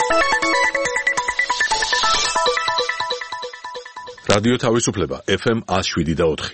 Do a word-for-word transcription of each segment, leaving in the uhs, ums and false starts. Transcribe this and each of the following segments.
რადიო თავისუფლება ეფ ემ one oh seven და four.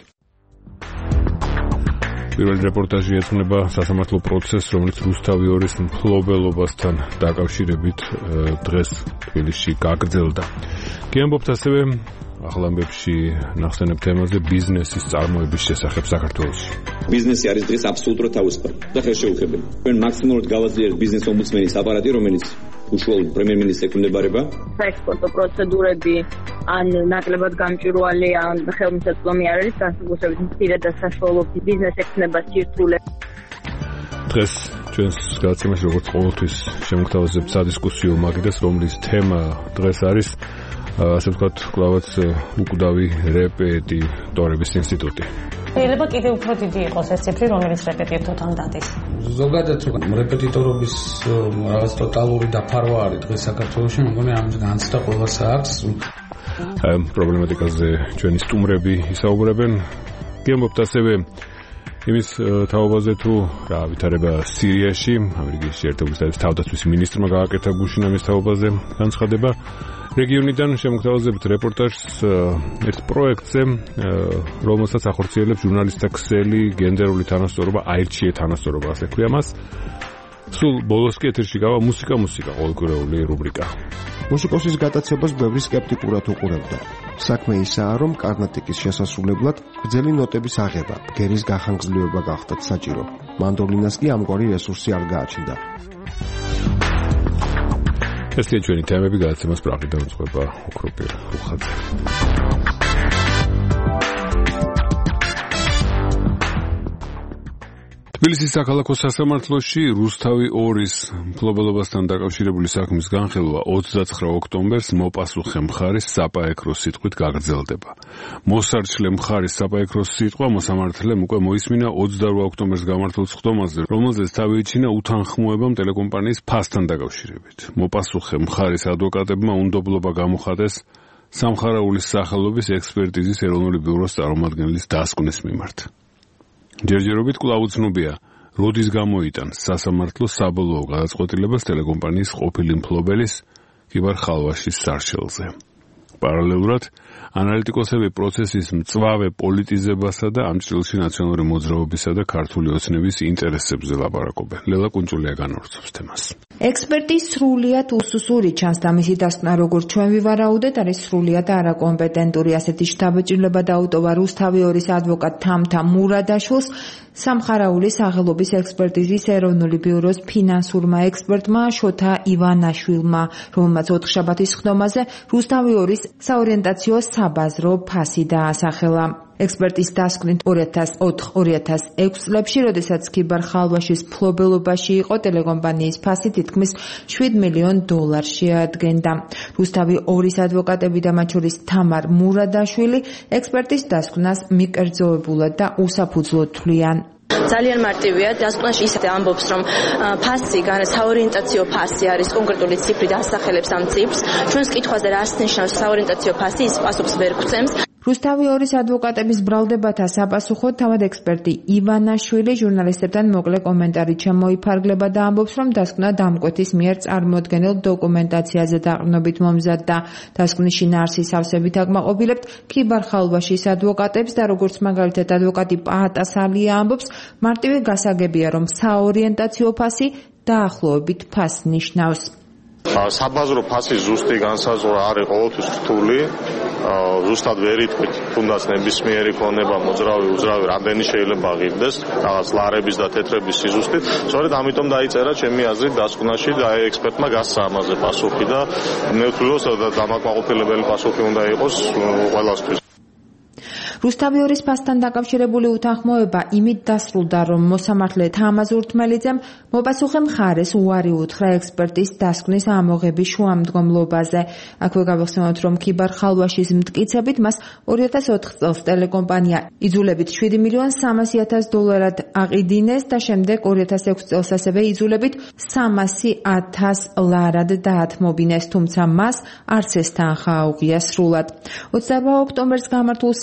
პირველი რეპორტაჟი ეძღვნება სასამართლო პროცესს, რომელიც რუსთავი ორის მფლობელობასთან დაკავშირებით დღეს თბილისში გაგრძელდა. გიამბობთ ასევე ახალ ამბებში ნახსენებ თემაზე ბიზნესის წარმოების შესახებ საქართველოში. ბიზნესი არის დღეს აბსოლუტურად თავისუფალი და ხელშეუხებელი. ჩვენ მაქსიმალურად გავაძლიერებთ ბიზნეს ომბუდსმენის აპარატი, რომელიც უშუალოდ პრემიერ-მინისტრს ექვემდებარება. საექსპორტო პროცედურები ან ნაკლებად გამჭვირვალე ან ხელმისაწვდომი არ არის, განსაკუთრებით მცირე და საშუალო ბიზნეს ექნება სირთულე. დღეს ჩვენს გადაცემაში როგორც ყოველთვის შემოგთავაზებთ სადისკუსიო მაგიდას, რომლის თემა დღეს არის ასე ვთქვათ, კლავაც უკვდავი რეპეტიტორების ინსტიტუტი. შეიძლება კიდევ უფრო დიდი იყოს ეს ციფრი, რომელიც რეპეტიტორთან დადის. ზოგადად რეპეტიტორობის რაღაც ტოტალური დაფარვა არის დღეს საქართველოში, მეგონი ამის განცდა ყველას აქვს. ამ პრობლემატიკაზე ჩვენი სტუმრები ისაუბრებენ. გიამბობთ ასევე იმის თაობაზე თუ რა ვითარება სირიაში, ამერიკის შეერთებული შტატების თავდაცვის მინისტრმა გააკეთა გუშინ ამის თაობაზე განცხადება. რეგიონიდან შემოგთავაზებთ რეპორტაჟს ერთ პროექტზე, რომელსაც ახორციელებს ჟურნალისტთა ქსელი გენდერული თანასწორობა, აირჩიე თანასწორობა, ასე ქვია მას. სულ ბოლოს კი ეთერში გავა მუსიკა მუსიკა ყოველკვირეული რუბრიკა. მუსიკოსის გადაცემას ბევრი სკეპტიკურად უყურებდა. საქმე ისაა, რომ კარნატიკის შესასრულებლად გრძელი ნოტების აღება, ბგერის გახანგრძლივება გახდათ საჭირო. მანდოლინას კი ამგვარი რესურსი არ გააჩნდა. ესეა ჩვენი თემები, გადაცემას პრაღიდან უძღვება ოქროპირ რუხაძე. თბილისის საქალაქო სასამართლოში რუსთავი ორის მფლობელობასთან დაკავშირებული საქმის განხილვა ოცდაცხრა ოქტომბერს მოპასუხე მხარის საპაექრო სიტყვით გაგრძელდება. მოსარჩლე მხარის საპაექრო სიტყვა მოსამართლემ უკვე მოისმინა ოცდაორ ოქტომბერს გამართულ სხდომაზე, რომელზეც თავი იჩინა უთანხმოებამ ტელეკომპანიის ფასთან დაკავშირებით. მოპასუხე მხარის ადვოკატებმა უნდობლობა გამოხატეს სამხარაულის სახელობის ექსპერტიზის ეროვნული ბიუროს წარმომადგენლის დასკვნის მიმართ. ჯერჯერობით კვლავ უცნობია, როდის გამოიტანს სასამართლო საბოლოო გადაწყვეტილებას ტელეკომპანიის ყოფილი მფლობელის კიბარ ხალვაშის სარჩელზე. პარალელურად ანალიტიკოსები პროცესის მწვავე პოლიტიზებასა და ამ ჭრილში ნაციონალური მოძრაობისა და ქართული ოცნების ინტერესებზე ლაპარაკობენ. ლელა კუნჭულია განავრცობს თემას. ექსპერტი სრულიად უსუსური ჩანს და მისი დასკვნა, როგორც ჩვენ ვივარაუდეთ, არის სრულიად არაკომპეტენტური. ასეთი შთაბეჭდილება დაუტოვა რუსთავი ორის ადვოკატ თამთა მურადაშვილს სამხარაულის სახელობის ექსპერტიზის ეროვნული ბიუროს ფინანსურმა ექსპერტმა შოთა ივანაშვილმა, რომელმაც ოთხშაბათის სხდომაზე რუსთავი ორის საორიენტაციო საბაზრო ფასი დაასახელა. ექსპერტის დასკვნით ორი ათას ოთხ ორი ათას ექვს წლებში, როდესაც კიბარ ხალვაშის მფლობელობაში იყო, ტელეკომპანიის ფასი თითქმის შვიდ მილიონ დოლარს შეადგენდა. რუსთავი ორის ადვოკატები და მათ შორის თამარ მურადაშვილი ექსპერტის დასკვნას მიკერძოებულად და უსაფუძვლოდ თვლიან. ძალიან მარტივია, დასკვნაში ისე ამბობს, რომ ფასი, საორიენტაციო ფასი არის კონკრეტული ციფრი და ასახელებს ამ ციფრს. ჩვენს კითხვაზე რას ნიშნავს საორიენტაციო ფასი, ის პასუხს ვერ გვცემს. რუსთავი ორის ადვოკატების ბრალდებათა საპასუხოდ თავად ექსპერტი ივანაშვილი ჟურნალისტებთან მოკლე კომენტარით შემოიფარგლება და ამბობს, რომ დასკვნა დამკვეთის მიერ წარმოდგენილ დოკუმენტაციაზე დაყრდნობით მომზადდა. დასკვნის შინაარსის ავსებით აკმაყოფილებთ კიბარ ხალვაშის ადვოკატებს და როგორც მაგალითად ადვოკატი პაატასალია ამბობს, მარტივი გასაგებია, რომ საორიენტაციო ფასი დაახლოებით ფასს ნიშნავს. საბაზრო ფასის ზუსტი განსაზღვრა არის ყოველთვის რთული. ზუსტად ვერ იტყვით, თუნდაც ნებისმიერი ქონება მოძრავი უძრავი რამდენი შეიძლება აღიდეს რაღაც ლარების და თეთრების სიზუსტით. სწორედ ამიტომ დაიწერა ჩემი აზრით დასკვნაში და ექსპერტმა გასცა ამაზე პასუხი და მე ვთვლი, რომ დამაკმაყოფილებელი პასუხი უნდა იყოს ყველასთვის. რუსთავი ორის ფასთან დაკავშირებული უთანხმოება იმით დასრულდა, რომ მოსამართლე თამაზ ურთმელიძემ მოპასუხე მხარეს უარი უთხრა ექსპერტის დასკვნის ამოღების შუამდგომლობაზე. აქვე გავიხსენოთ, რომ კიბარ ხალვაშის მტკიცებით მას ორი ათას ოთხ წელს ტელეკომპანია იძულებით შვიდი მილიონ სამასი ათას დოლარად აყიდინეს და შემდეგ ორი ათას ექვსი წელს ასევე იძულებით სამასი ათას ლარად დაათმობინეს, თუმცა მას არც ეს თანხა აუღია სრულად. ოცდაორ ოქტომბერს გამართულ სასამართლო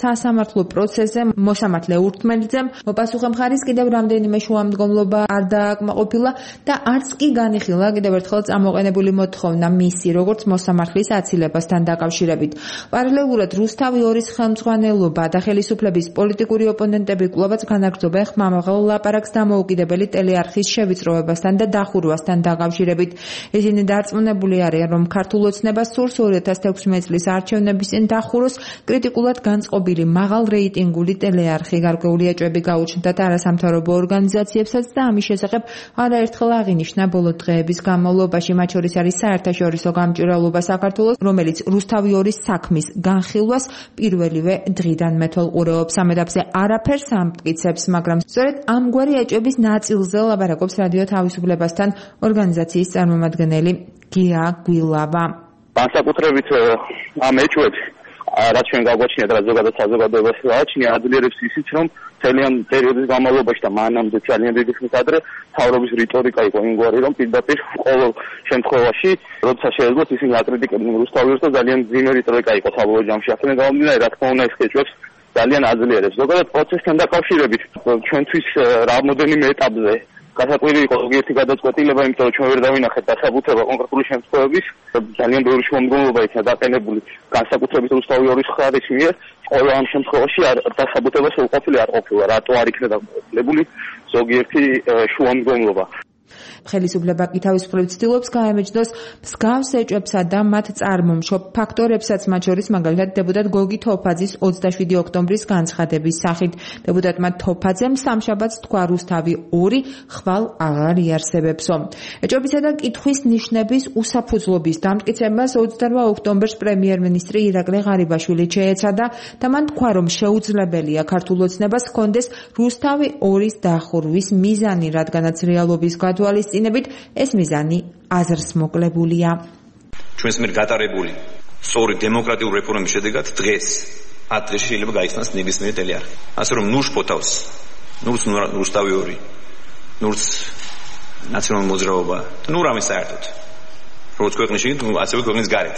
სამართლო პროცესზე მოსამართლე ურთმელიძემ მოპასუხე მხარის კიდევ რამდენიმე შუამდგომლობა არ დააკმაყოფილა და არც კი განიხილა კიდევ ერთხელ წამოყენებული მოთხოვნა მისი როგორც მოსამართლის აცილებასთან დაკავშირებით. პარალელურად რუსთავი ორის ხელმძღვანელობა და ხელისუფლების პოლიტიკური ოპონენტები კვლავაც განაგრძობენ ხმამაღალ ლაპარაკს დამოუკიდებელი ტელეარხის შევიწროებასთან და დახურვასთან დაკავშირებით. ისინი დარწმუნებული არიან, რომ ქართულ ოცნებას სურს ორი ათას თექვსმეტი წლის არჩევნების წინ დახუროს კრიტიკულად განწყობილი მაღალ რეიტინგული ტელეარხი. გარკვეული ეჭვები გაუჩნდათ არასამთავრობო ორგანიზაციებსაც და ამის შესახებ არაერთხელ აღინიშნა ბოლო დღეების განმავლობაში. მათ შორის არის საერთაშორისო გამჭვირვალობა საქართველოს, რომელიც რუსთავი ორის საქმის განხილვას პირველივე დღიდან მეთვალყურეობს. ამ ეტაპზე არაფერს ამტკიცებს, მაგრამ სწორედ ამგვარი ეჭვების ნაწილზე ლაპარაკობს რადიო თავისუფლებასთან ორგანიზაციის წარმომადგენელი გია გვილავა. განსაკუთრებით ამ ეჭვებს რაც ჩვენ გაგვაჩნიათ, რაც ზოგადად საზოგადოებას გააჩნია, აძლიერებს ისიც, რომ ძალიან პერიოდის განმავლობაში და მანამდე ძალიან დიდი ხნის ადრე თავრობის რიტორიკა იყო იმგვარი, რომ პირდაპირ ყოველ შემთხვევაში, როდესაც შეეძლოთ, ისინი აკრიტიკებდნენ რუსთავიურს და ძალიან ძიმე რიტორიკა იყო საბოლოო ჯამში. აქედან გამომდინარე, რა თქმა უნდა, ეს ეჭვებს ძალიან აძლიერებს. ზოგადად პროცესთან დაკავშირებით ჩვენთვის რამოდენიმე ეტაპზე გასაკვირი იყო ზოგიერთი გადაწყვეტილება, იმიტომ რომ ჩვენ ვერ დავინახეთ დასაბუთება კონკრეტული შემთხვევების, ძალიან ბევრი შემდგომლობა იქნა დაყენებული განსაკუთრებით რუსთავი ორის მხარის მიერ. ყველა ამ შემთხვევაში დასაბუთება შეუყოფილი არ ყოფილა, რატო არ იქნა დაყენებული ზოგიერთი შუამდგომლობა. ხელისუფლება კი თავისუფლებით ცდილობს გაემეჯნოს მსგავს ეჭვებსა და მათ წარმომშობ ფაქტორებსაც, მათ შორის მაგალითად დეპუტატ გოგი თოფაძის ოცდაშვიდი ოქტომბრის განცხადების სახით. დეპუტატმა თოფაძემ სამშაბათს თქვა რუსთავი ორი ხვალ აღარ იარსებებსო. ეჭვებისა და კითხვის ნიშნების უსაფუძვლობის დამტკიცებას ოცდარვა ოქტომბერს პრემიერ-მინისტრი ირაკლი ღარიბაშვილი შეეცადა და მან თქვა, რომ შეუძლებელია ქართულ ოცნებას ჰქონდეს რუსთავი ორის დახურვის მიზანი, რადგანაც რეალობის თვალისწინებით ეს მიზანი აზრს მოკლებულია. ჩვენს მიერ გატარებული სწორი დემოკრატიული რეფორმის შედეგად დღეს ათ დღეში შეიძლება გაიხსნას ნებისმიერი ტელეარხი. ასე რომ ნურს ფოთავს, ნურს რუსთავი ორი, ნურს ნაციონალური მოძრაობა და ნუ რამე საერთოდ. როგორც ქვეყნის შიგნით, ასევე ქვეყნის გარეთ.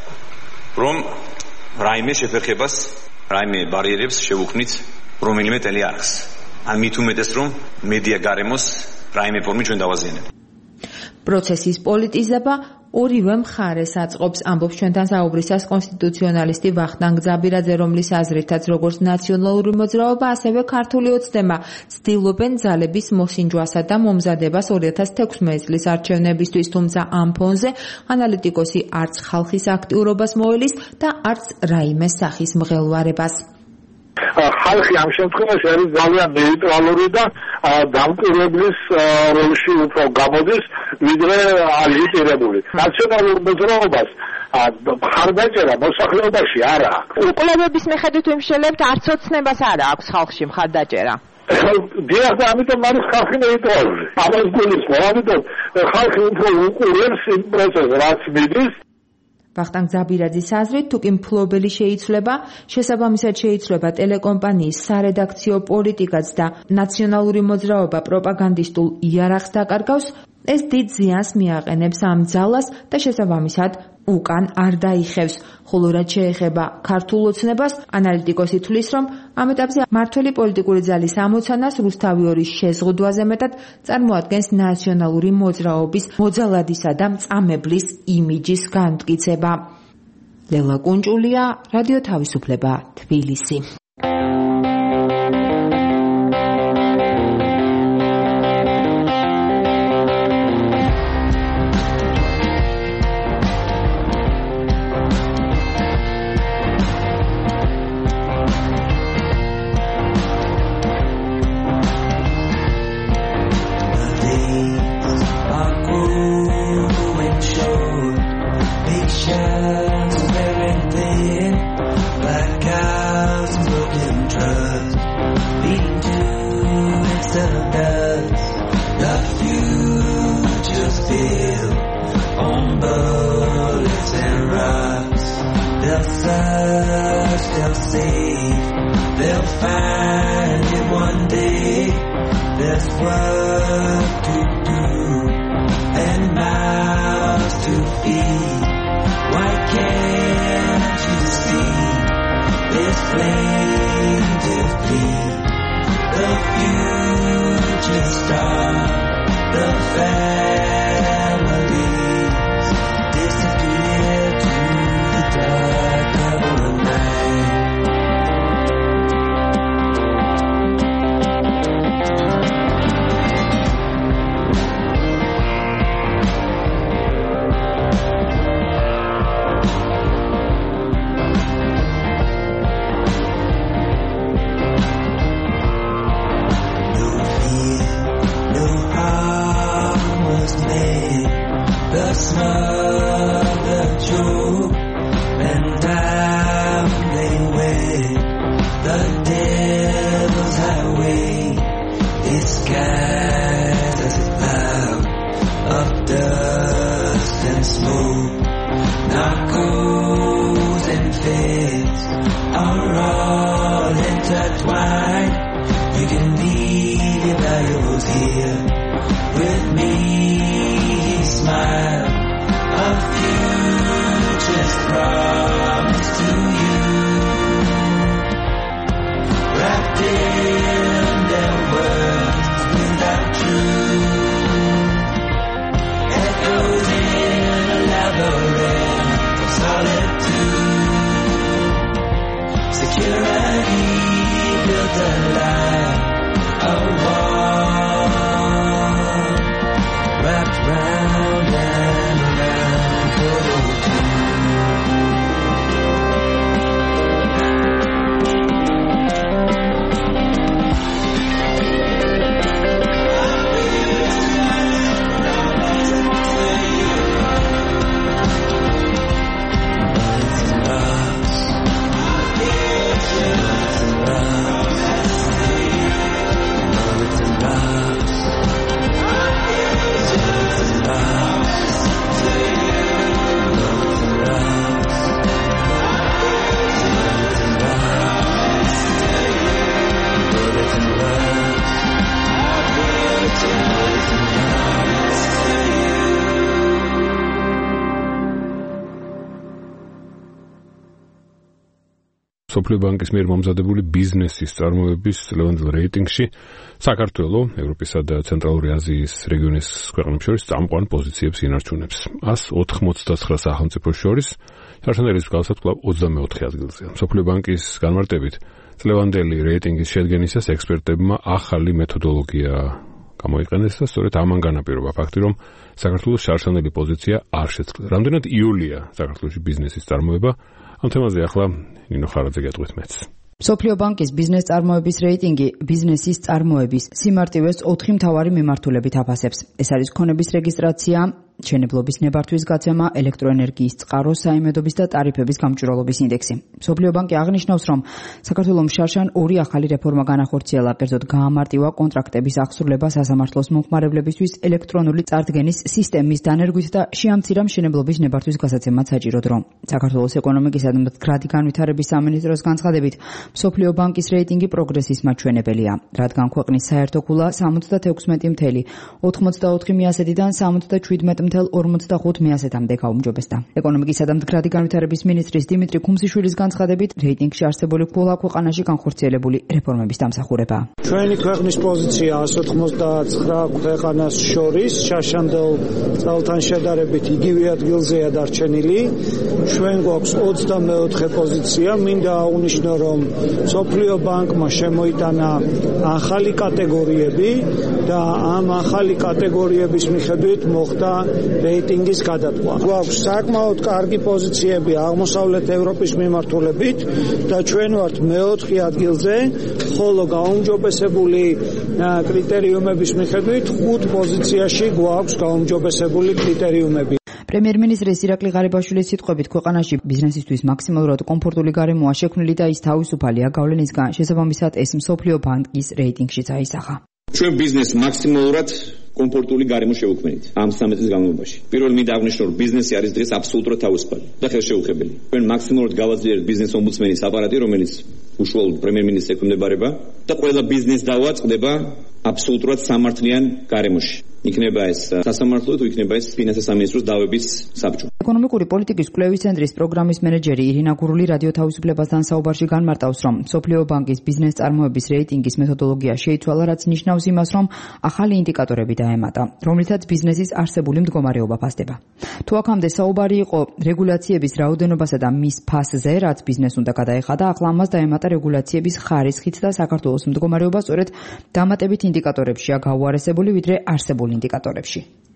რომ რაიმე შეფერხებას, რაიმე ბარიერებს შევუქმნით რომელიმე ტელეარხს. ან მით უმეტეს რომ მედია გარემოს რაიმე ფორმით ჩვენ დავაზიანებ. პროცესის პოლიტიზება ორივე მხარეს აწყობს, ამბობს ჩვენთან საუბრისას კონსტიტუციონალისტი ვახტანგ ძაბირაძე, რომლის აზრითაც როგორც ნაციონალური მოძრაობა, ასევე ქართული ოცნება ცდილობენ ძალების მოსინჯვასა და მომზადებას ორი ათას თექვსმეტი წლის არჩევნებისთვის, თუმცა ამ ფონზე ანალიტიკოსი არც ხალხის აქტიურობას მოელის და არც რაიმე სახის მღელვარებას. ხალხი ამ შემთხვევაში არის ძალიან ნეიტრალური და დამკვირვებლის როლში უფრო გამოდის, ვიდრე აგიტირებული. ნაციონალურ მოძრაობას მხარდაჭერა მოსახლეობაში არ აქვს. კვლევების მიხედვით ვიმშელებთ, არც ოცნებას არ აქვს ხალხში მხარდაჭერა. დიახ, და ამიტომ არის ხალხი ნეიტრალური. ამას გულისხმობ, ამიტომ ხალხი უფრო უყურებს იმ პროცესს, რაც მიდის. ვახტანგ ძაბირაძის აზრით, თუკი მფლობელი შეიცვლება, შესაბამისად შეიცვლება ტელეკომპანიის სარედაქციო პოლიტიკაც და ნაციონალური მოძრაობა პროპაგანდისტულ იარაღს დაკარგავს, ეს დიდ ზიანს მიაყენებს ამ ძალას და შესაბამისად უკან არ დაიხევს. ხოლო რაც შეეხება ქართულ ოცნებას, ანალიტიკოსი თვლის, რომ ამ ეტაპზე მმართველი პოლიტიკური ძალის ამოცანას რუსთავი ორის შეზღუდვაზე მეტად წარმოადგენს ნაციონალური მოძრაობის მოძალადისა და მწამებლის იმიჯის განმტკიცება. ლელა კუნჭულია, რადიო თავისუფლება, თბილისი. Why can't you see this flame? smothered joke, and down they went, the devil's highway, disguised as a cloud of dust and smoke. Narcos and feds are all intertwined. You can leave your valuables here with me. He smiled, a future's promise to you, wrapped in their words without truth, echoes in a labyrinth of solitude. Security built a line, a wall wrapped round and round for two. სოფლიო ბანკის მიერ მომზადებული ბიზნესის წარმოების ლევანდელ რეიტინგში საქართველო ევროპისა და ცენტრალური აზიის რეგიონის ქვეყნებს შორის წამყვან პოზიციებს ინარჩუნებს. ას ოთხმოცდათხრა სახელმწიფოს შორის შარშანელის მსგავსად კვლავ ოცდამეოთხე ადგილზეა. სოფლიო ბანკის განმარტებით ლევანდელი რეიტინგის შედგენისას ექსპერტებმა ახალი მეთოდოლოგია გამოიყენეს და სწორედ ამან განაპირობა ფაქტი, რომ საქართველოს შარშანელი პოზიცია არ შეცვლა. რამდენად იოლია საქართველოში ბიზნესის წარმოება? ამ თემაზე ახლა ნინო ხარაძე გეტყვით მეც. სოფლიო ბანკის ბიზნეს წარმოების რეიტინგი ბიზნესის წარმოების სიმარტივეს ოთხი მთავარი მიმართულებით აფასებს. ეს არის ქონების რეგისტრაცია, შენებლობის ნებართვის გაცემა, ელექტროენერგიის წყარო, საიმედობის და ტარიფების გამჭვირვალობის ინდექსი. სოფლიო ბანკი აღნიშნავს, რომ საქართველოს შარშან ორი ახალი რეფორმა განახორციელა, კერძოდ გაამარტივა კონტრაქტების აღსრულება სასამართლოს მომხმარებლებისთვის ელექტრონული წარდგენის სისტემის დანერგვით და შეამცირა მშენებლობის ნებართვის გასაცემად საჭირო დრო. საქართველოს ეკონომიკისა და მდგრადი განვითარების სამინისტროს განცხადებით, სოფლიო ბანკის რეიტინგი პროგრესის მაჩვენებელია, რადგან ქვეყნის საერთო ქულა სამოცდაექვსმეტი ათეული ოცდაოთხი მიასედიდან სამოცდაშვიდმეტი ათეული ორმოცდახუთ მიასედამდე გაუმჯობესდა. ეკონომიკისა და მდგრადი განვითარების მინისტრის დიმიტრი ქუმსიშვილის განცხადებით, რეიტინგში არსებული ქულა ქვეყანაში განხორციელებული რეფორმების დამსახურებაა. ჩვენი ქვეყნის პოზიცია ას ოთხმოცდაცხრა ქვეყანას შორის შარშანდელ წელთან შედარებით იგივე ადგილზეა დარჩენილი. ჩვენ გვაქვს ოცდამეოთხე პოზიცია. მინდა აღვნიშნო, რომ სოფლიო ბანკმა შემოიტანა ახალი კატეგორიები და ამ ახალი კატეგორიების მიხედვით მოხდა რეიტინგის გადატვა. გვაქვს საკმაოდ კარგი პოზიციები აღმოსავლეთ ევროპის მიმართულებით და ჩვენ ვართ მეოთხე ადგილზე, ხოლო გაუმჯობესებული კრიტერიუმების მიხედვით ხუთ პოზიციაში გვაქვს გაუმჯობესებული კრიტერიუმები. პრემიერ-მინისტრის ირაკლი ღარიბაშვილის სიტყვებით, ქვეყანაში ბიზნესისთვის მაქსიმალურად კომფორტული გარემოა შექმნილი და ის თავისუფალია გავლენისგან, შესაბამისად ეს მსოფლიო ბანკის რეიტინგშიც აისახა. ჩვენ ბიზნესს მაქსიმალურად კომფორტული გარემო შევქმნით ამ სამი წლის განმავლობაში. პირველ მინდა აღვნიშნო, რომ ბიზნესი არის დღეს აბსოლუტურად თავისუფალი და ხელშეუხებელი. ჩვენ მაქსიმალურად გავაძლიერეთ ბიზნეს ომბუდსმენის აპარატი, რომელიც უშუალოდ პრემიერ-მინისტრს ექვემდებარება და ყველა ბიზნეს დავა წყდება აბსოლუტურად სამართლიან გარემოში. იქნება ეს სასამართლო თუ იქნება ეს ფინანსთა სამინისტროს დავების საბჭო. ეკონომიკური პოლიტიკის კვლევის ცენტრის პროგრამის მენეჯერი ირინა გურული რადიო თავისუფლებასთან საუბარში განმარტავს, რომ სოფლიო ბანკის ბიზნეს წარმოების რეიტინგის მეთოდოლოგია შეიცვალა, რაც ნიშნავს იმას, რომ ახალი ინდიკატორები დაემატა, რომლითაც ბიზნესის არსებული მდგომარეობა ფასდება. თუ აქამდე საუბარი იყო რეგულაციების რაოდენობასა და მის ფასზე, რაც ბიზნეს უნდა გადაეხადა, ახლა ამას დაემატა რეგულაციების ხარისხით და საქართველოს მდგომარეობა სწორედ დამატებით ინდიკატორებშია გაუარესებული, ვიდრე არსებულ ინდიკატორებში.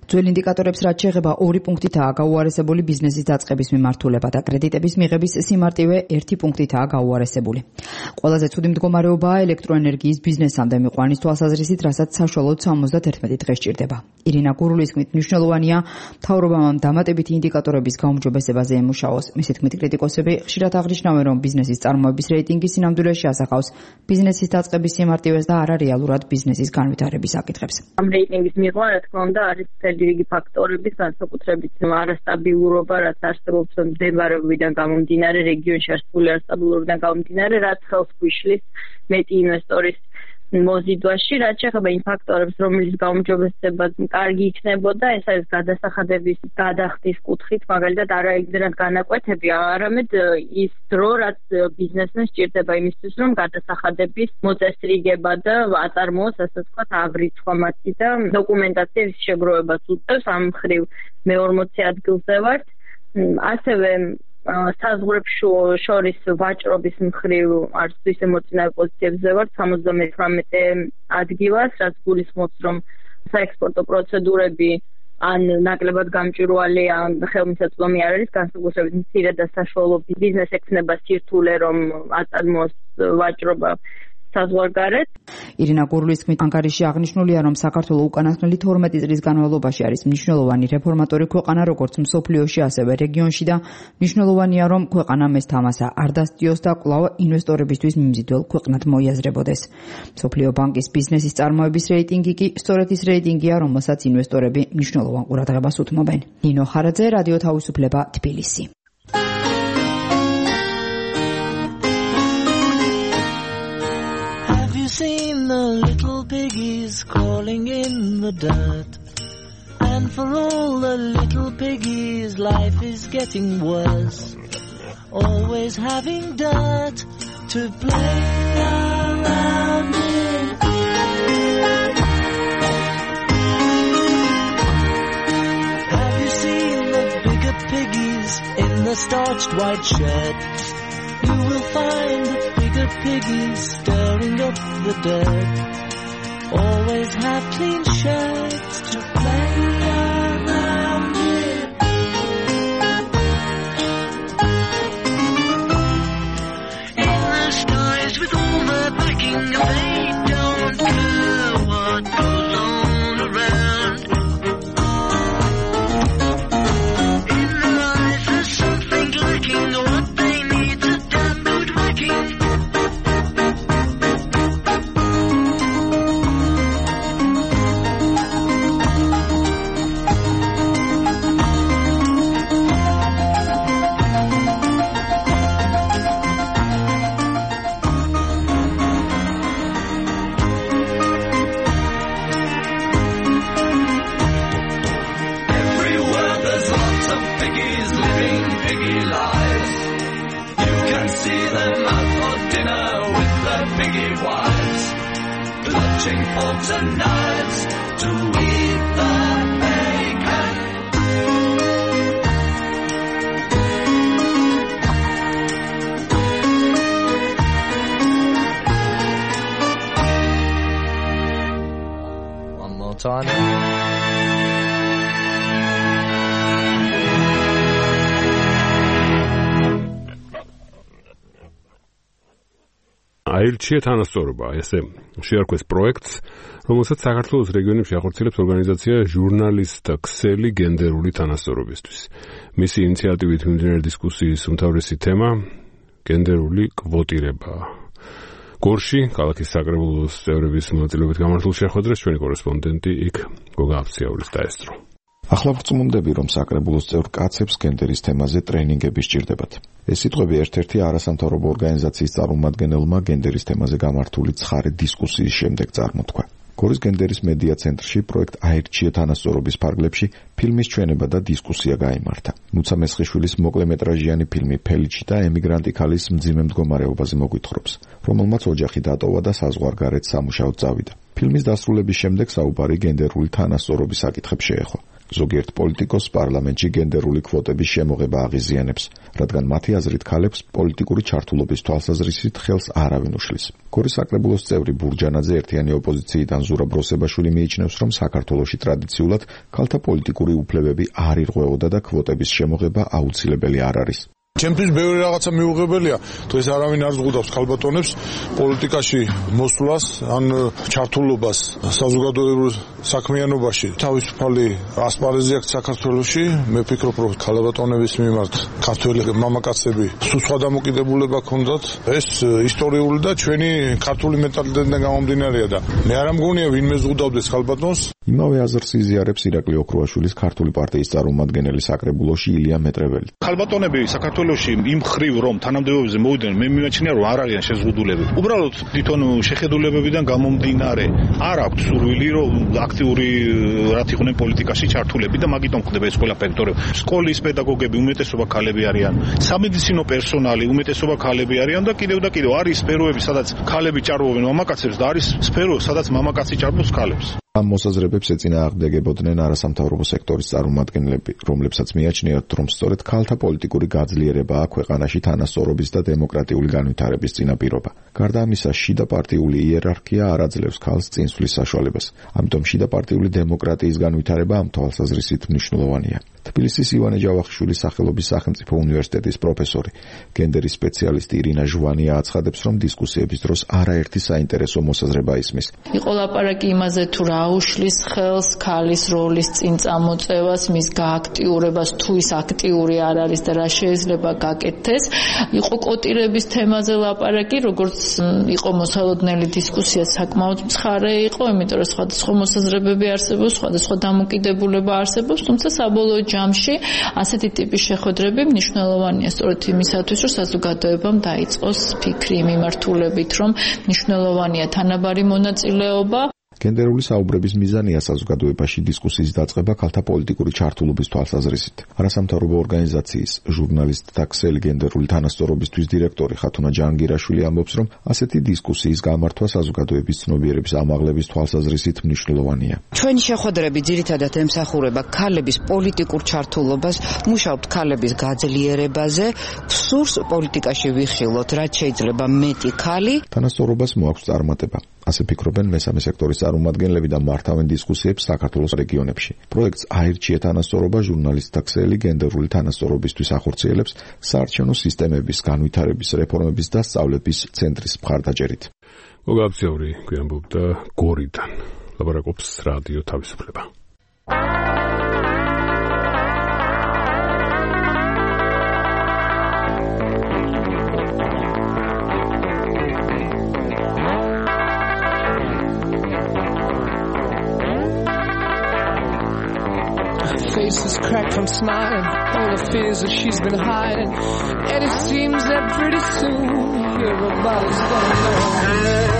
ძველ ინდიკატორებს რაც შეეხება ორი პუნქტითაა გაუარესებული ბიზნესის დაწყების მიმართულება და კრედიტების მიღების სიმარტივე ერთი პუნქტითაა გაუარესებული. ყველაზე ცუდი მდგომარეობაა ელექტროენერგიის ბიზნესამდე მიყვანის თვალსაზრისით, რასაც საშუალოდ სამოცდაერთმეტი დღე სჭირდება. ირინა გურულის თქმით, მნიშვნელოვანია მთავრობამ დამატებითი ინდიკატორების გაუმჯობესებაზე ემუშაოს. მისი თქმით, კრიტიკოსები ხშირად აღნიშნავენ, რომ ბიზნესის წარმოების რეიტინგი სინამდვილეში ასახავს ბიზნესის დაწყების სიმარტივეს და არა რეალურად ბიზნესის განვითარების საკითხებს. ამ რეიტინგის მიღმა, რა თქმა უნდა, არის რიგი ფაქტორების, განსაკუთრებით არასტაბილურობა, რაც არსებობს მდებარეობიდან გამომდინარე, რეგიონში არსებული არასტაბილურობიდან გამომდინარე, რაც ხელს გვიშლის მეტი ინვესტორის მოზიდვაში, რაც შეეხება იმ ფაქტორებს, რომლის გაუმჯობესება კარგი იქნებოდა, ეს არის გადასახადების გადახდის კუთხით, მაგალითად არა იმდენად განაკვეთები, არამედ ის დრო, რაც ბიზნესმენს სჭირდება იმისთვის, რომ გადასახადების მოწესრიგება და აწარმოოს, ასე ვთქვათ, აღრიცხვა მათი და დოკუმენტაციის შეგროვებას უწევს. ამ მხრივ მე ორმოცი ადგილზე ვართ. ასევე საზღვრებს შორის ვაჭრობის მხრივ არც ისე მოწინავე პოზიციებზე ვართ სამოცდამეთვრამეტე ადგილას, რაც გულისხმობს, რომ საექსპორტო პროცედურები ან ნაკლებად გამჭვირვალე ან ხელმისაწვდომი არ არის, განსაკუთრებით მცირე და საშუალო ბიზნესს ექნება სირთულე, რომ აწარმოოს ვაჭრობა საზღვარგარეთ. ირინა გურლის თქმით, ანგარიში აღნიშნულია, რომ საქართველოს უკანასკნელი თორმეტი წლის განმავლობაში არის მნიშვნელოვანი რეფორმატორი ქვეყანა როგორც მსოფლიოში, ასევე რეგიონში და მნიშვნელოვანია, რომ ქვეყანამ ეს თამასა არ დასწიოს და კვლავ ინვესტორებისთვის მიმზიდველ ქვეყნად მოიაზრებოდეს. მსოფლიო ბანკის ბიზნესის წარმოების რეიტინგი კი სწორედ ის რეიტინგია, რომელსაც ინვესტორები მნიშვნელოვან ყურადღებას უთმობენ. ნინო ხარაძე, რადიო თავისუფლება, თბილისი. Seen the little piggies crawling in the dirt, and for all the little piggies life is getting worse, always having dirt to play around in. Have you seen the bigger piggies in the starched white shirts? You will find the bigger piggies stirring up the dirt, always have clean shirts to play around in. In the skies with all their backing, they don't care what goes on around. In their eyes there's something lacking, what they need a damn good whacking. Forks and knives to eat the bacon. One more time. აირჩია თანასწორობა, ესე შეარქვეს პროექტს, რომელსაც საქართველოს რეგიონებში ახორციელებს ორგანიზაცია ჟურნალისტთა ქსელი გენდერული თანასწორობისთვის. მისი ინიციატივით მიმდინარე დისკუსიის უმთავრესი თემა გენდერული კვოტირება. გორში, ქალაქის საკრებულოს წევრების მონაწილეობით გამართულ შეხვედრას ჩვენი კორესპონდენტი იქ გოგა აფციაულის დაესწრო. ახლა ვრწმუნდები, რომ საკრებულოს წევრ კაცებს გენდერის თემაზე ტრენინგები სჭირდებათ. ეს სიტყვები ერთ-ერთი არასამთავრობო ორგანიზაციის წარმომადგენელმა გენდერის თემაზე გამართული ცხარე დისკუსიის შემდეგ წარმოთქვა. გორის გენდერის მედია ცენტრში პროექტ აირჩია თანასწორობის ფარგლებში ფილმის ჩვენება და დისკუსია გაიმართა. ნუცა მესხიშვილის მოკლემეტრაჟიანი ფილმი ფელიჩი და ემიგრანტი ქალის მძიმე მდგომარეობაზე მოგვითხრობს, რომელმაც ოჯახი დატოვა და საზღვარგარეთ სამუშაოდ წავიდა. ფილმის დასრულების შემდეგ საუბარი გენდერული თანასწორობის საკითხებს შეეხო. ზოგიერთ პოლიტიკოს პარლამენტში გენდერული კვოტების შემოღება აღიზიანებს, რადგან მათი აზრით ქალებს პოლიტიკური ჩართულობის თვალსაზრისით ხელს არავინ უშლის. გორის საკრებულოს წევრი ბურჯანაძე ერთიანი ოპოზიციიდან ზურაბ როსებაშვილი მიიჩნევს, რომ საქართველოში ტრადიციულად ქალთა პოლიტიკური უფლებები არ ირღვეოდა და კვოტების შემოღება აუცილებელი არ არის. ჩემთვის ბევრი რაღაცა მიუღებელია. დღეს არავინ არ ზღუდავს ქალბატონებს პოლიტიკაში მოსვლას ან ჩართულობას საზოგადოებრივ საქმიანობაში. თავისუფალი ასპარეზი აქვს საქართველოში. მე ვფიქრობ, რომ ქალბატონების მიმართ ქართველი მამაკაცები სულ სხვა დამოკიდებულება ჰქონდათ. ეს ისტორიული და ჩვენი ქართული მენტალიტეტიდან გამომდინარეა და მე არ მგონია ვინმე ზღუდავდეს ქალბატონს. იმავე აზრს იზიარებს ირაკლი ოქროაშვილის ქართული პარტიის წარმომადგენელი საკრებულოში ილია მეტრეველი. ქალბატონები საქართველოში იმ ხრივ რომ თანამდებობებზე მოვიდნენ, მე მიმაჩნია რომ არ არიან შეზღუდულები. უბრალოდ თვითონ შეხედულებებიდან გამომდინარე არ აქვს სურვილი რომ აქტიური რაც იყვნენ პოლიტიკაში ჩართულები და მაგიტომ ხდება ეს ყველა ფაქტორი. სკოლის პედაგოგები უმეტესობა ქალები არიან, სამედიცინო პერსონალი უმეტესობა ქალები არიან და კიდევ და კიდევ არის სფეროები, სადაც ქალები ჭარბობენ მამაკაცებს და არის სფერო, სადაც მამაკაცი ჭარბობს ქალებს. ამ მოსაზრებებს ეწინააღმდეგებოდნენ არასამთავრობო სექტორის წარმომადგენლები, რომლებსაც მიაჩნიათ, რომ სწორედ ქალთა პოლიტიკური გაძლიერებაა ქვეყანაში თანასწორობის და დემოკრატიული განვითარების წინაპირობა. გარდა ამისა, შიდა პარტიული იერარქია არ აძლევს ქალს წინსვლის საშუალებას. ამიტომ შიდა პარტიული დემოკრატიის განვითარება ამ თვალსაზრისით მნიშვნელოვანია. თბილისის ივანე ჯავახიშვილის სახელობის სახელმწიფო უნივერსიტეტის პროფესორი, გენდერის სპეციალისტი ირინა ჟვანია აცხადებს, რომ დისკუსიების დროს არაერთი საინტერესო მოსაზრება ისმის. იყო ლაპარაკი იმაზე, თუ რა უშლის ხელს ქალის როლის წინ წამოწევას, მის გააქტიურებას, თუ ის აქტიური არ არის და რა შეიძლება გაკეთდეს. იყო კოტირების თემაზე ლაპარაკი, როგორც იყო მოსალოდნელი დისკუსია, საკმაოდ ცხარე იყო, იმიტომ რომ სხვადასხვა მოსაზრებები არსებობს, სხვადასხვა დამოკიდებულება არსებობს, თუმცა საბოლოო ჯამში ასეთი ტიპის შეხვედრები მნიშვნელოვანია სწორედ იმისათვის, რომ საზოგადოებამ დაიწყოს ფიქრი მიმართულებით, რომ მნიშვნელოვანია თანაბარი მონაწილეობა. გენდერული საუბრების მიზანია საზოგადოებაში დისკუსიის დაწყება ქალთა პოლიტიკური ჩართულობის თვალსაზრისით. არასამთავრობო ორგანიზაციის ჟურნალისტთა ქსელი გენდერული თანასწორობისთვის დირექტორი ხათუნა ჯანგირაშვილი ამბობს, რომ ასეთი დისკუსიის გამართვა საზოგადოების ცნობიერების ამაღლების თვალსაზრისით მნიშვნელოვანია. ჩვენი შეხვედრები ძირითადად ემსახურება ქალების პოლიტიკურ ჩართულობას, მუშაობთ ქალების გაძლიერებაზე, სურს პოლიტიკაში ვიხილოთ, რაც შეიძლება მეტი ქალი. თანასწორობას მოაქვს წარმატება. ასე ფიქრობენ მესამე სექტორის წარმომადგენლები და მართავენ დისკუსიებს საქართველოს რეგიონებში. პროექტს აირჩია თანასწორობა ჟურნალისტთა ქსელი გენდერული თანასწორობისთვის ახორციელებს საარჩევნო სისტემების განვითარების რეფორმების და სწავლების ცენტრის მხარდაჭერით. მოგაბწეული გვიანბობდა გორიდან. ლაპარაკობს რადიო თავისუფლება. Face is cracked from smiling, all the fears that she's been hiding, and it seems that pretty soon everybody's gonna know.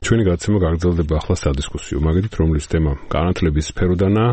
ჩვენი გადაცემა გაგრძელდება ახლა სადისკუსიო მაგით, რომლის თემა განათლების სფეროდანაა.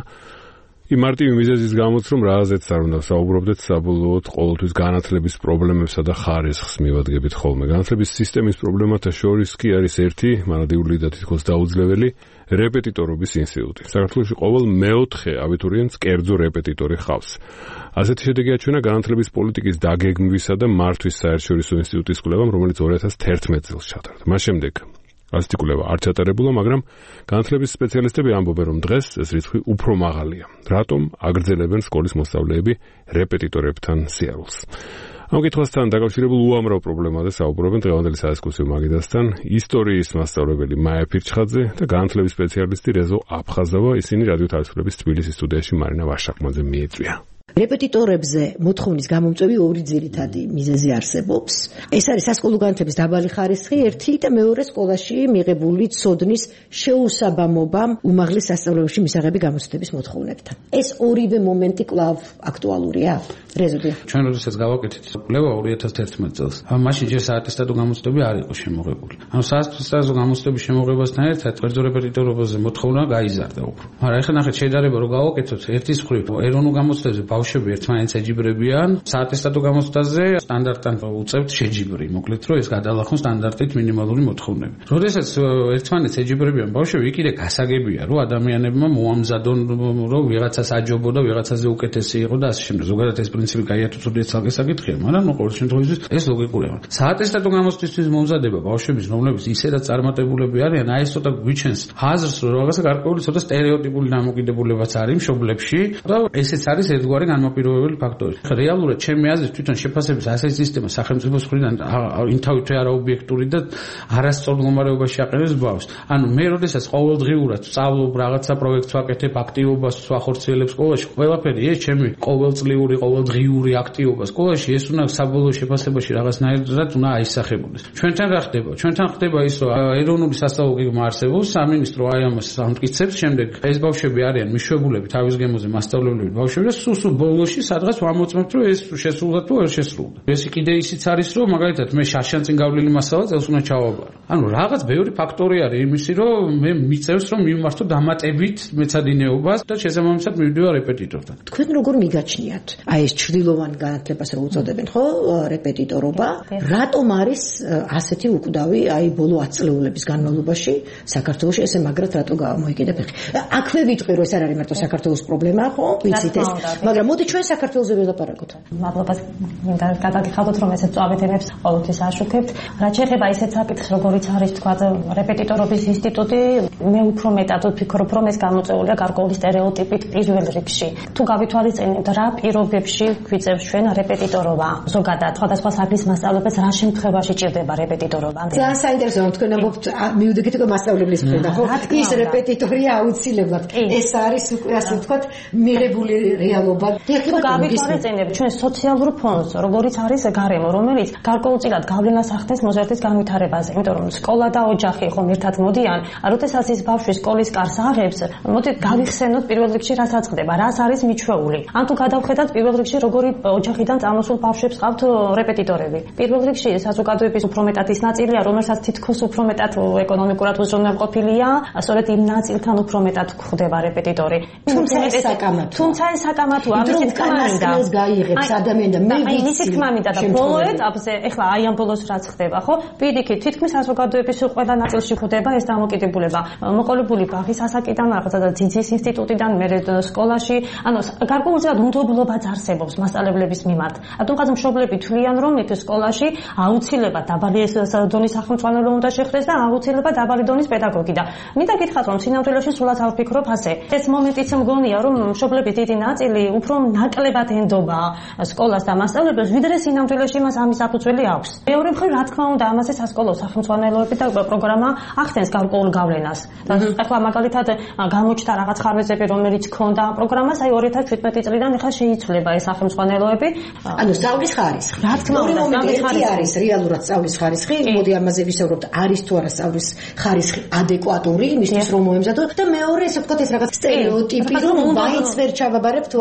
იმ მარტივი მიზეზის გამოც, რომ რაღაცეც არ უნდა საუბრობდეთ, საბოლოოდ ყოველთვის განათლების პრობლემებსა და ხარისხს მივადგებით ხოლმე. განათლების სისტემის პრობლემათა შორის კი არის ერთი, მანადიული და თითქოს დაუძლეველი რეპეტიტორობის ინსტიტუტი. საქართველოში ყოველ მეოთხე აბიტურიენტს კერძო რეპეტიტორი ჰყავს. ასეთი შედეგი აჩვენა განათლების პოლიტიკის დაგეგმვისა და მართვის საერთაშორისო ინსტიტუტის კვლევამ, რომელიც ორი ათას თერთმეტ წელს ჩატარდა. მას შემდეგ ასეთი კვლევა არ ჩატარებულა, მაგრამ განათლების სპეციალისტები ამბობენ, რომ დღეს ეს რიცხვი უფრო მაღალია. რატომ აგრძელებენ სკოლის მოსწავლეები რეპეტიტორებთან სიარულს? ამ კითხვასთან დაკავშირებულ უამრავ პრობლემაზე საუბრობენ დღევანდელი სადისკუსიო მაგიდასთან ისტორიის მასწავლებელი მაია ფირჩხაძე და განათლების სპეციალისტი რეზო აფხაზოვა. ისინი რადიო თავისუფლების თბილისის სტუდიაში მარინა ვაშაკმაძე მიეწვია. რეპეტიტორებზე მოთხოვნის გამომწვევი ორი ძირითადი მიზეზი არსებობს. ეს არის სასკოლო განათლების დაბალი ხარისხი, ერთი და მეორე სკოლაში მიღებული ცოდნის შეუსაბამობა უმაღლეს სასწავლებელში მისაღები გამოცდების მოთხოვნებთან. ეს ორივე მომენტი კვლავ აქტუალურია. რეზოდია. ჩვენ როდესაც გავაკეთეთ კვლევა ორი ათას თერთმეტ წელს, მაშინ ჯერ საატესტატო გამოცდები არ იყო შემოღებული. ანუ საატესტატო გამოცდების შემოღებასთან ერთად კერძო რეპეტიტორობაზე მოთხოვნა გაიზარდა უფრო. მაგრამ ეხლა ნახეთ შედარება რო გავაკეთოთ, ერთის მხრივ ეროვნულ გამოცდებზე ბავშვები ერთმანეთს ეჯიბრებიან, საატესტატო გამოცდაზე სტანდარტთან უწევთ შეჯიბრი, მოკლედ რომ ეს გადალახონ სტანდარტით მინიმალური მოთხოვნები. როდესაც ერთმანეთს ეჯიბრებიან ბავშვები, იქ გასაგებია, რომ ადამიანებმა მოამზადონ, რომ ვიღაცას აჯობო და ვიღაცაზე უკეთესი იყო და ასე შემდეგ. ზოგადად ეს პრინციპი გაიათოთ უდიდეს ცალკე საკითხია, მაგრამ ნუ ყოველ შემთხვევაში ეს ლოგიკურია. საატესტატო გამოცდისთვის მომზადება ბავშვების ნომრების ისედაც წარმატებულები არიან, აი ეს ცოტა გვიჩენს აზრს, რომ რაღაცა გარკვეული ცოტა სტერეოტიპული დამოკიდებულებაც არის მშობლებში და ესეც არის ერთგვარი განმაპირობებელი ფაქტორი. რეალურად ჩემი აზრით თვითონ შეფასების ასეთი სისტემა სახელმწიფოს მხრიდან ინთავითვე არაობიექტური და არასწორ მდგომარეობაში აყენებს ბავშვს. ანუ მე როდესაც ყოველდღიურად სწავლობ რაღაცა პროექტს ვაკეთებ, აქტივობას ვახორციელებ სკოლაში, ყველაფერი ეს ჩემი ყოველწლიური, ყოველდღიური აქტივობა სკოლაში ეს უნდა საბოლოო შეფასებაში რაღაცნაირად უნდა აისახებოდეს. ჩვენთან რა ხდება? ჩვენთან ხდება ის, რომ ეროვნული სასწავლო გეგმა არსებობს, სამინისტრო აი ამას ამტკიცებს, შემდეგ ეს ბავშვები არიან მიშვებულები თავის გემოზე მასწავლებლები ბავშვები და სულ ბოლოში სადღაც ვამოწმებთ, რომ ეს შესრულდა თუ არ შესრულდა. ეს კიდე ისიც არის, რომ მაგალითად მე შარშანწინ გავლილი მასალა წელს უნდა ჩავაბარო. ანუ რაღაც ბევრი ფაქტორი არის იმისი, რომ მე მიწევს, რომ მივმართო დამატებით მეცადინეობას და შესაბამისად მივდივარ რეპეტიტორთან. თქვენ როგორ მიგაჩნიათ? აი ეს ჩრდილოვანი განათლებას რო უწოდებენ, ხო, რეპეტიტორობა, რატომ არის ასეთი უკვდავი, აი ბოლო ათი წლეულების განმავლობაში საქართველოში ესე მაგრად რატო გამოიკიდა ფეხი? აქვე ვიტყვი, რომ ეს არ არის მარტო საქართველოს პრობლემა, ხო? ვიცით ეს, მაგრამ მოდი ჩვენ საქართველოზე ველაპარაკოთ. მადლობას მინდა გადაგიხადოთ, რომ ესეთ წვავეთებს ყოველთვის აშუქებთ. რაც შეეხება ისეთ საკითხს, როგორიც არის თქვა რეპეტიტორობის ინსტიტუტი, მე უფრო მეტად ვფიქრობ, რომ ეს გამოწვეულია გარკვეული სტერეოტიპით პირველ რიგში. თუ გავითვალისწინებთ რა პირობებში გვიწევს ჩვენ რეპეტიტორობა, ზოგადად სხვადასხვა სახის მასწავლებელს რა შემთხვევაში ჭირდება რეპეტიტორობა? ძალიან საინტერესოა, რომ თქვენ ამბობთ მივდებით უკვე მასწავლებლის მხრიდან, ხო? ის რეპეტიტორია აუცილებლად. ეს არის უკვე ასე ვთქვათ მიღებული რეალობა. თუ გავითვალისწინებთ ჩვენ სოციალურ ფონს, როგორიც არის გარემო, რომელიც გარკვეულწილად გავლენას ახდენს მოზარდის განვითარებაზე, იმიტომ რომ სკოლა და ოჯახი ხომ ერთად მოდიან, როდესაც ის ბავშვი სკოლის კარს აღებს, მოდით გავიხსენოთ პირველ რიგში რა საწყდება, რას არის მიჩვეული. ან თუ გადავხედათ პირველ რიგში როგორი ოჯახიდან წამოსულ ბავშვებს ყავთ რეპეტიტორები. პირველ რიგში საზოგადოების უფრო მეტად ის ნაწილია, რომელსაც თითქოს უფრო მეტად ეკონომიკურად უზრუნველყოფილია, სწორედ იმ ნაწილთან უფრო მეტად გვხვდება რეპეტიტორი. თუმცა ეს საკამათოა. თუმცა ეს საკამათოა, ამის თქმა მინდა. გაიღებს ადამიანი და მე ვიცი თქმა მინდა და ბოლო ეტაპზე, ეხლა აი ამ ბოლოს რაც ხდება, ხო? პირიქით, თითქმის საზოგადოების ყველა ნაწილში გვხვდება ეს დამოკიდებულება. მოყოლებული ბაღის ასაკიდან, რაღაცა და ძიძის ინსტიტუტიდან, მერე სკოლაში, ანუ გარკვეულწილად უნდობლობაც არსებობს მასწავლებლების მიმართ. რატომღაც მშობლები თვლიან, რომ ეს სკოლაში აუცილებლად დაბალი დონის სახელმძღვანელო უნდა შეხვდეს და აუცილებლად დაბალი დონის პედაგოგი და მინდა გითხრათ, რომ სინამდვილეში სულაც არ ვფიქრობ ასე. ეს მომენტიც მგონია, რომ მშობლების დიდი ნაწილი უფრო ნაკლებად ენდობა სკოლას და მასწავლებელს, ვიდრე სინამდვილეში მას ამის საფუძველი აქვს. მეორე მხრივ, რა თქმა უნდა, ამაზე სასკოლო სახელმძღვანელოები და პროგრამა ახდენს გარკვეულ გავლენას. ახლა მაგალითად გამოჩნდა რაღაც ხარვეზები, რომელიც ქონდა პროგრამას, აი ორი ათას შვიდმეტი წლიდან ახლა შეიცვლება ეს სახელმძღვანელოები. ანუ სწავლის ხარისხი. რა თქმა უნდა, სწავლის ხარისხი არის რეალურად სწავლის ხარისხი. მოდი ამაზე ვისაუბროთ, არის თუ არა სწავლის ხარისხი ადეკვატური იმისთვის, რომ მოემზადო და მეორე, ესე ვთქვათ, ეს რაღაც სტერეოტიპი, რომ მაინც ვერ ჩავაბარებ თუ არ მოგემზადო.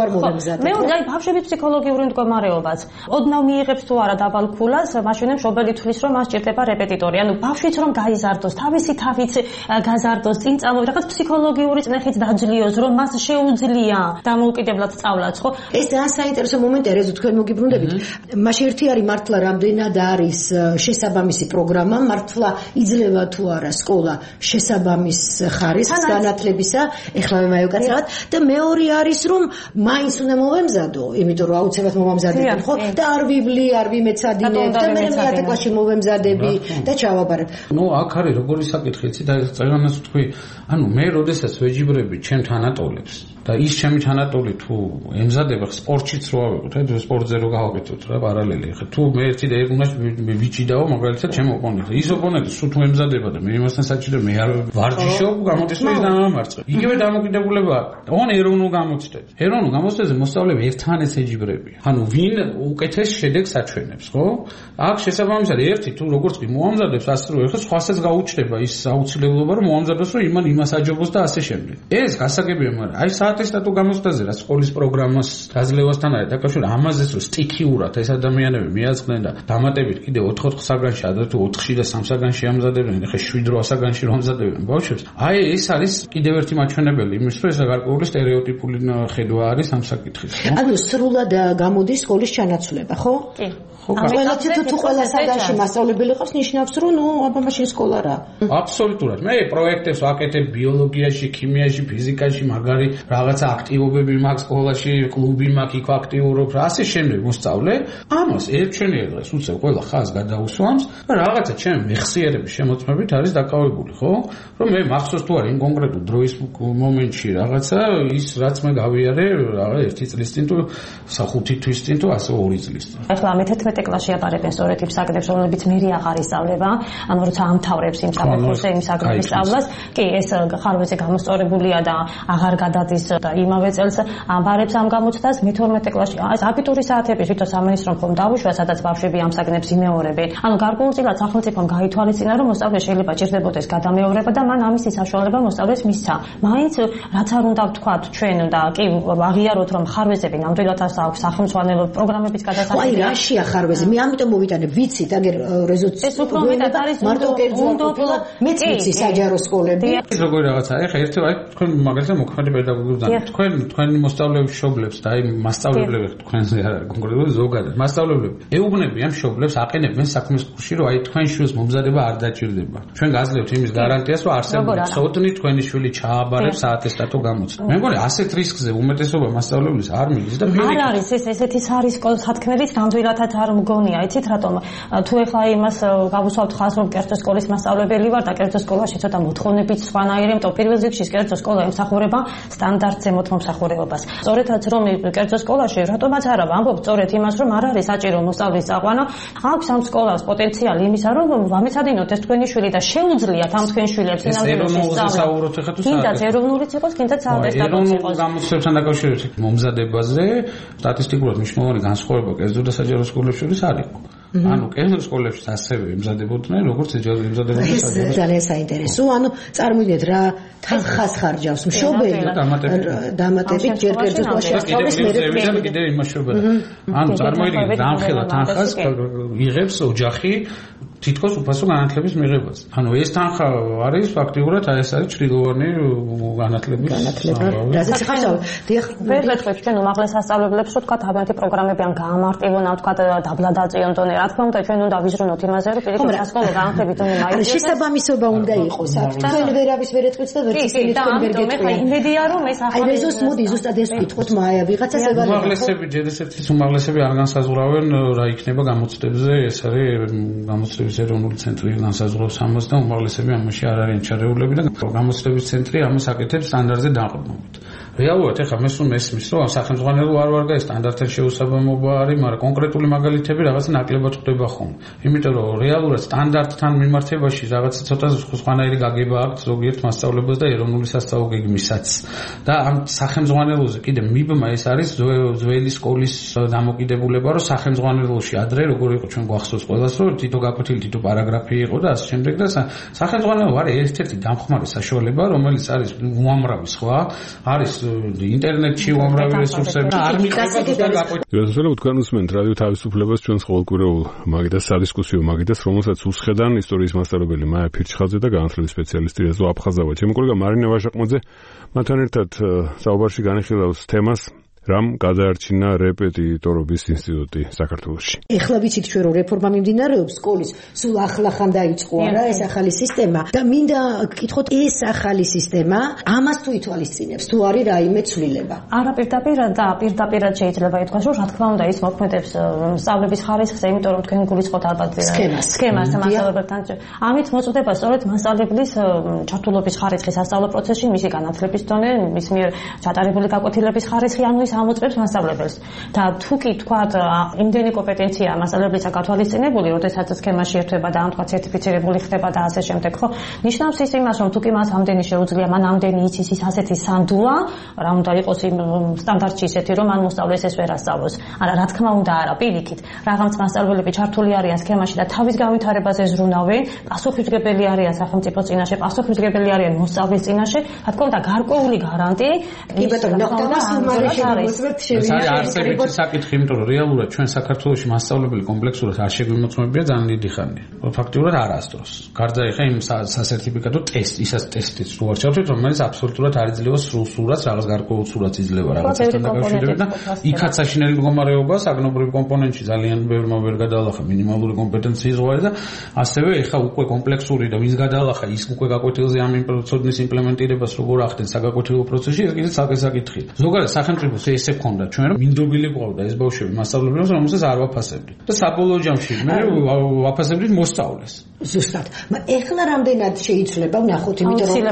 მეორე აი ბავშვების ფსიქოლოგიური მდგომარეობაც. ოდნავ მიიღებს თუ არა დაბალ ქულას, მაშინ მშობელი თვლის რომ მას ჭირდება რეპეტიტორი. ანუ ბავშვიც რომ გაიზარდოს, თავისი თავით გაზარდოს, წინ წამოვიდა რაღაც ფსიქოლოგიური წნეხით დაძლიოს, რომ მას შეუძლია დამოუკიდებლად სწავლაც, ხო? ეს ძალიან საინტერესო მომენტია, რეზო თქვენ მოგიბრუნდებით. მაშინ ერთი არის მართლა რამდენად არის შესაბამისი პროგრამა, მართლა იძლევა თუ არა სკოლა შესაბამის ხარისხს განათლებისა, ეხლა მე მაიუკაცრავად და მეორე არის რომ მაინც უნდა მოვემზადო, იმიტომ რომ აუცილებლად მოვამზადებენ, ხო? და არ ვიბლი, არ ვიმეცადინებ და მე მეათე კლასში მოვემზადები და ჩავაბარებ. ნუ აქ არის როგორი საკითხი, იცი და წეგანას თქვი, ანუ მე როდესაც ვეჯიბრები ჩემ თანატოლებს და ის ჩემი თანატოლი თუ ემზადება სპორტშიც რო ავიღოთ, აი სპორტზე რო გავაკეთოთ რა პარალელი. ხა თუ მე ერთი და ერთ უნდა ვიჭიდაო მაგალითად ჩემ ოპონენტს. ის ოპონენტი სულ თუ ემზადება და მე იმასთან საჭირო მე არ ვარჯიშობ, გამოდის რომ ის დამამარცხე. იგივე დამოკიდებულება ოღონ ეროვნულ გამოცდებს. ეროვნულ გამოცდებზე მოსწავლეები ერთმანეთს ეჯიბრებიან. ანუ ვინ უკეთეს შედეგს აჩვენებს, ხო? აქ შესაბამისად ერთი თუ როგორც კი მოამზადებს ასე რომ ეხლა სხვასაც გაუჩნდება ის აუცილებლობა რომ მოამზადოს რომ იმან იმას აჯობოს და ასე შემდეგ. ეს გასაგებია, მაგრამ აი საატესტატო გამოცდაზე რაც სკოლის პროგრამას გაძლევასთან არის დაკავშირებული ამაზეც რომ სტიქიურად ეს ადამიანები მიაწყდნენ და დამატებით კიდე ოთხ-ოთხ საგანში ადრე თუ ოთხში და სამ საგანში ამზადებდნენ, ეხლა შვიდ-რვა საგანში რომ ამზადებენ ბავშვებს. აი ეს არის კიდევ ერთი მაჩვენებელი იმის რომ ეს გარკვეული სტერეოტიპული ხედვა არის ამ საკითხის. ანუ სრულად გამოდის სკოლის ჩანაცვლება, ხო? კი. ყველა თუ ყველა საგანში მასწავლებელი ყავს, ნიშნავს რომ ნუ აბა მაშინ სკოლა რა. აბსოლუტურად. მე პროექტებს ვაკეთებ ბიოლოგიაში, ქიმიაში, ფიზიკაში, მაგარი რაღაცა აქტივობები მაქვს სკოლაში, კლუბი მაქვს, იქ აქტიურობ, ასე შემდეგ მოსწავლე. ამას ერთჩენია დღეს უცებ ყველა ხაზს გადაუსვამს და რაღაცა ჩემი მეხსიერების შემოწმებით არის დაკავებული, ხო? რომ მე მახსოვს თუ არა იმ კონკრეტულ დროის მომენტში რაღაცა ის რაც მე გავიარე, რაღაც ერთი წლის წინ თუ ხუთი თვის წინ თუ ასე ორი წლის წინ. ახლა მეთერთმეტე კლასში აბარებენ სწორედ იმ საკითხებს, რომლებიც მე აღარ ისწავლება, ანუ როცა ამთავრებს იმ საფეხურზე იმ საკითხის სწავლას, კი ეს ხარვეზე გამოსწორებულია და აღარ გადადის და იმავე წელს აბარებს ამ გამოცდას მეთორმეტე კლასში. ეს აბიტური საათების თვითონ სამინისტრომ ხომ დავუშვა, სადაც ბავშვები ამ საგნებს იმეორებენ. ანუ გარკვეულწილად სახელმწიფომ გაითვალისწინა, რომ მოსწავლე შეიძლება ჭირდებოდეს გადამეორება და მან ამის საშუალება მოსწავლეს მისცა. მაინც რაც არ უნდა ვთქვათ ჩვენ და კი აღიაროთ, რომ ხარვეზები ნამდვილად აქვს სახელმწიფო პროგრამების გადასახადი. აი რაშია ხარვეზე? მე ამიტომ მოვიტანებ, ვიცით, აგერ რეზოც ეს უფრო მეტად არის მარტო კერძო ყოფილა, მეც ვიცი საჯარო სკოლები. ეს როგორი რაღაცა, ეხლა ერთი აი თქვენ მაგალითად მოქმედი პედაგოგებთან თქვენ თქვენი მოსწავლეების მშობლებს და აი მასწავლებლები თქვენზე არა კონკრეტულად ზოგადად მასწავლებლები ეუბნებიან მშობლებს აყენებენ საქმის კურსში რომ აი თქვენ შვილს მომზადება არ დაჭირდება. ჩვენ გაძლევთ იმის გარანტიას რომ არსებული ცოდნი თქვენი შვილი ჩააბარებს საატესტატო გამოცდა. მე მგონი ასეთ რისკზე უმეტესობა მასწავლებლის არ მიდის და არ არის ეს ესეთი არის სათქმელიც ნამდვილადაც არ მგონია, იცით რატომ? თუ ეხლა იმას გავუსვავთ ხაზს რომ კერძო სკოლის მასწავლებელი ვარ და კერძო სკოლაში ცოტა მოთხოვნებით სხვანაირი, იმიტომ პირველ რიგში კერძო სკოლა ემსახურება სტანდარტზე მოთხოვნებობას. სწორედაც რომ კერძო სკოლაში რატომაც არა ვამბობ სწორედ იმას რომ არ არის საჭირო მოსწავლის წაყვანა, აქვს ამ სკოლას პოტენციალი იმისა რომ ვამეცადინოთ ეს თქვენი შვილი და შეუძლიათ ამ თქვენ შვილებს ნამდვილად სწავლა. კიდაც ეროვნულიც იყოს, კიდაც საატესტატოც იყოს. ეროვნულ გამოცდებასთან დაკავშირებით მომზადებაზე სტატისტიკურად მნიშვნელოვანი განსხვავება კერძო და საჯარო სკოლებს შორის არ იყო. ანუ კერძო სკოლებში ასევე ემზადებოდნენ, როგორც ემზადებოდნენ საჯარო. ეს ძალიან საინტერესო. ანუ წარმოიდგინეთ რა თანხას ხარჯავს მშობელი დამატებით ჯერ კერძო სკოლაში ასწავლის მე კიდე იმაშობენ. ანუ წარმოიდგინეთ დამხელა თანხას იღებს ოჯახი თითქოს უფასო განათლების მიღებას. ანუ ეს თანხა არის ფაქტიურად აი ეს არის ჭრილოვანი განათლების განათლება. რაზეც ხარჯავ. დიახ, ვერ ვეთქვით ჩვენ უმაღლეს სასწავლებლებს რომ თქვა თავიანთი პროგრამები ან გაამარტივონ, ან თქვა დაბლა დაწიონ დონე. რა თქმა უნდა ჩვენ უნდა ვიზრუნოთ იმაზე რომ პირიქით სასკოლო განათლებით უნდა მაიძიოს. შესაბამისობა უნდა იყოს. თქვენ ვერავის ვერ ეთქვით და ვერც ისინი თქვენ ვერ გეტყვიან. იმედია რომ ეს ახალი აი ზუსტ მოდი ზუსტად ეს ვიტყოთ მაია ვიღაცას ებალე. უმაღლესები ჯერესეთის უმაღლესები არ განსაზღვრავენ რა იქნება გამოცდებზე, ეს არის გამოცდების ეროვნული ცენტრი განსაზღვრავს ამას და უმაღლესები ამაში არ არიან ჩარეულები და გამოცდების ცენტრი ამას აკეთებს სტანდარტზე დაყრდნობით. რეალურად ეხლა მე სულ მესმის რომ სახელმწიფო არ ვარ და სტანდარტთან შეუსაბამობა არის, მაგრამ კონკრეტული მაგალითები რაღაც ნაკლებად ხდება ხოლმე. იმიტომ რომ რეალურად სტანდარტთან მიმართებაში რაღაც ცოტა სხვანაირი გაგება აქვს ზოგიერთ მასწავლებლებს და ეროვნული სასწავლო გეგმისაც. და ამ სახელმწიფოზე კიდე მიბმა ეს არის ძველი სკოლის დამოკიდებულება, რომ სახელმწიფოში ადრე როგორ იყო ჩვენ გვახსოვს ყველას რომ თითო გაკვეთილი თითო პარაგრაფი იყო და ასე შემდეგ და სახელმწიფო არის ერთ-ერთი დამხმარე საშუალება, რომელიც არის უამრავი სხვა არის ინტერნეტში უამრავი რესურსები და არ მიყება ზუსტად გაყვეთ. როდესაც თქვენ უსმენთ რადიო თავისუფლებას ჩვენს ყოველკვირეულ მაგიდას სადისკუსიო მაგიდას, რომელსაც უსხედან ისტორიის მასწავლებელი მაია ფირჩხაძე და განათლების სპეციალისტი რეზო აფხაზავა. ჩემი კოლეგა მარინა ვაშაკმოძე მათთან ერთად საუბარში განიხილავს თემას რამ გადაარჩინა რეპეტიტორობის ინსტიტუტი საქართველოში. ეხლა ვიცით ჩვენ რომ რეფორმა მიმდინარეობს სკოლის, სულ ახლახან დაიწყო არა ეს ახალი სისტემა და მინდა გკითხოთ ეს ახალი სისტემა ამას თუ ითვალისწინებს თუ არის რაიმე ცვლილება. არა პირდაპირ და პირდაპირად შეიძლება ითქვას რომ რა თქმა უნდა ის მოქმედებს სწავლების ხარისხზე, იმიტომ რომ თქვენ გულისხმობთ ალბათ სქემას სქემას და მასწავლებელთან. ამით მოწდება სწორედ მასწავლებლის ჩართულობის ხარისხი სასწავლო პროცესში, მისი განათლების დონე, მის მიერ ჩატარებული გაკვეთილების ხარისხი, ანუ ის ამოწმებს მასწავლებელს. და თუ კი თქვათ იმდენი კომპეტენცია მასწავლებელს აკათვალისწინებული, როდესაც სქემაში ერთვება და ამ თქვა სერტიფიცირებული ხდება და ასე შემდეგ, ხო? ნიშნავს ის იმას, რომ თუ კი მას ამდენი შეუძლია, მან ამდენი იცის ის ასეთი სანდულა, რა უნდა იყოს იმ სტანდარტში ისეთი, რომ მან მოსწავლეს ეს ვერ ასწავლოს. არა, რა თქმა უნდა, არა, პირიქით. რაღაც მასწავლებლები ჩართული არიან სქემაში და თავის განვითარებაზე ზრუნავენ, პასუხისმგებელი არიან სახელმწიფოს წინაშე, პასუხისმგებელი არიან მოსწავლის წინაშე, რა თქმა უნდა, გარკვეული გარანტი. კი ბატონო, და ეს არის არსებითი საკითხი, იმიტომ რომ რეალურად ჩვენ საქართველოში მასწავლებელი კომპლექსურად არ შეგვიმოწმებია ძალიან დიდი ხანია. ფაქტიურად არასდროს. გარდა ეხა იმ სასერტიფიკატო ტესტ, ისაც ტესტიც რო არ ჩავთვლით, რომელიც აბსოლუტურად არ იძლევა სრულ სურათს, რაღაც გარკვეულ სურათს იძლევა რაღაცასთან დაკავშირებით და იქაც საშინელი მდგომარეობა საგნობრივ კომპონენტში ძალიან ბევრმა ვერ გადაალახა მინიმალური კომპეტენციის ზღვარი და ასევე ეხა უკვე კომპლექსური და ვის გადაალახა ის უკვე გაკვეთილზე ამ პროცესის იმპლემენტირებას როგორ ახდენს საგაკვეთილო პროცესში, ეს კიდევ საკითხი საკითხია. ზოგადად სახელმწიფოს ესე ქონდა ჩვენ რომ მინდობილი ყავდა ეს ბავშვები მასწავლებლებს, რომელსაც არ ვაფასებდით და საბოლოო ჯამში მე ვაფასებდით მოსწავლეს. ზუსტად. ეხლა რამდენად შეიძლება ვნახოთ, იმიტომ რომ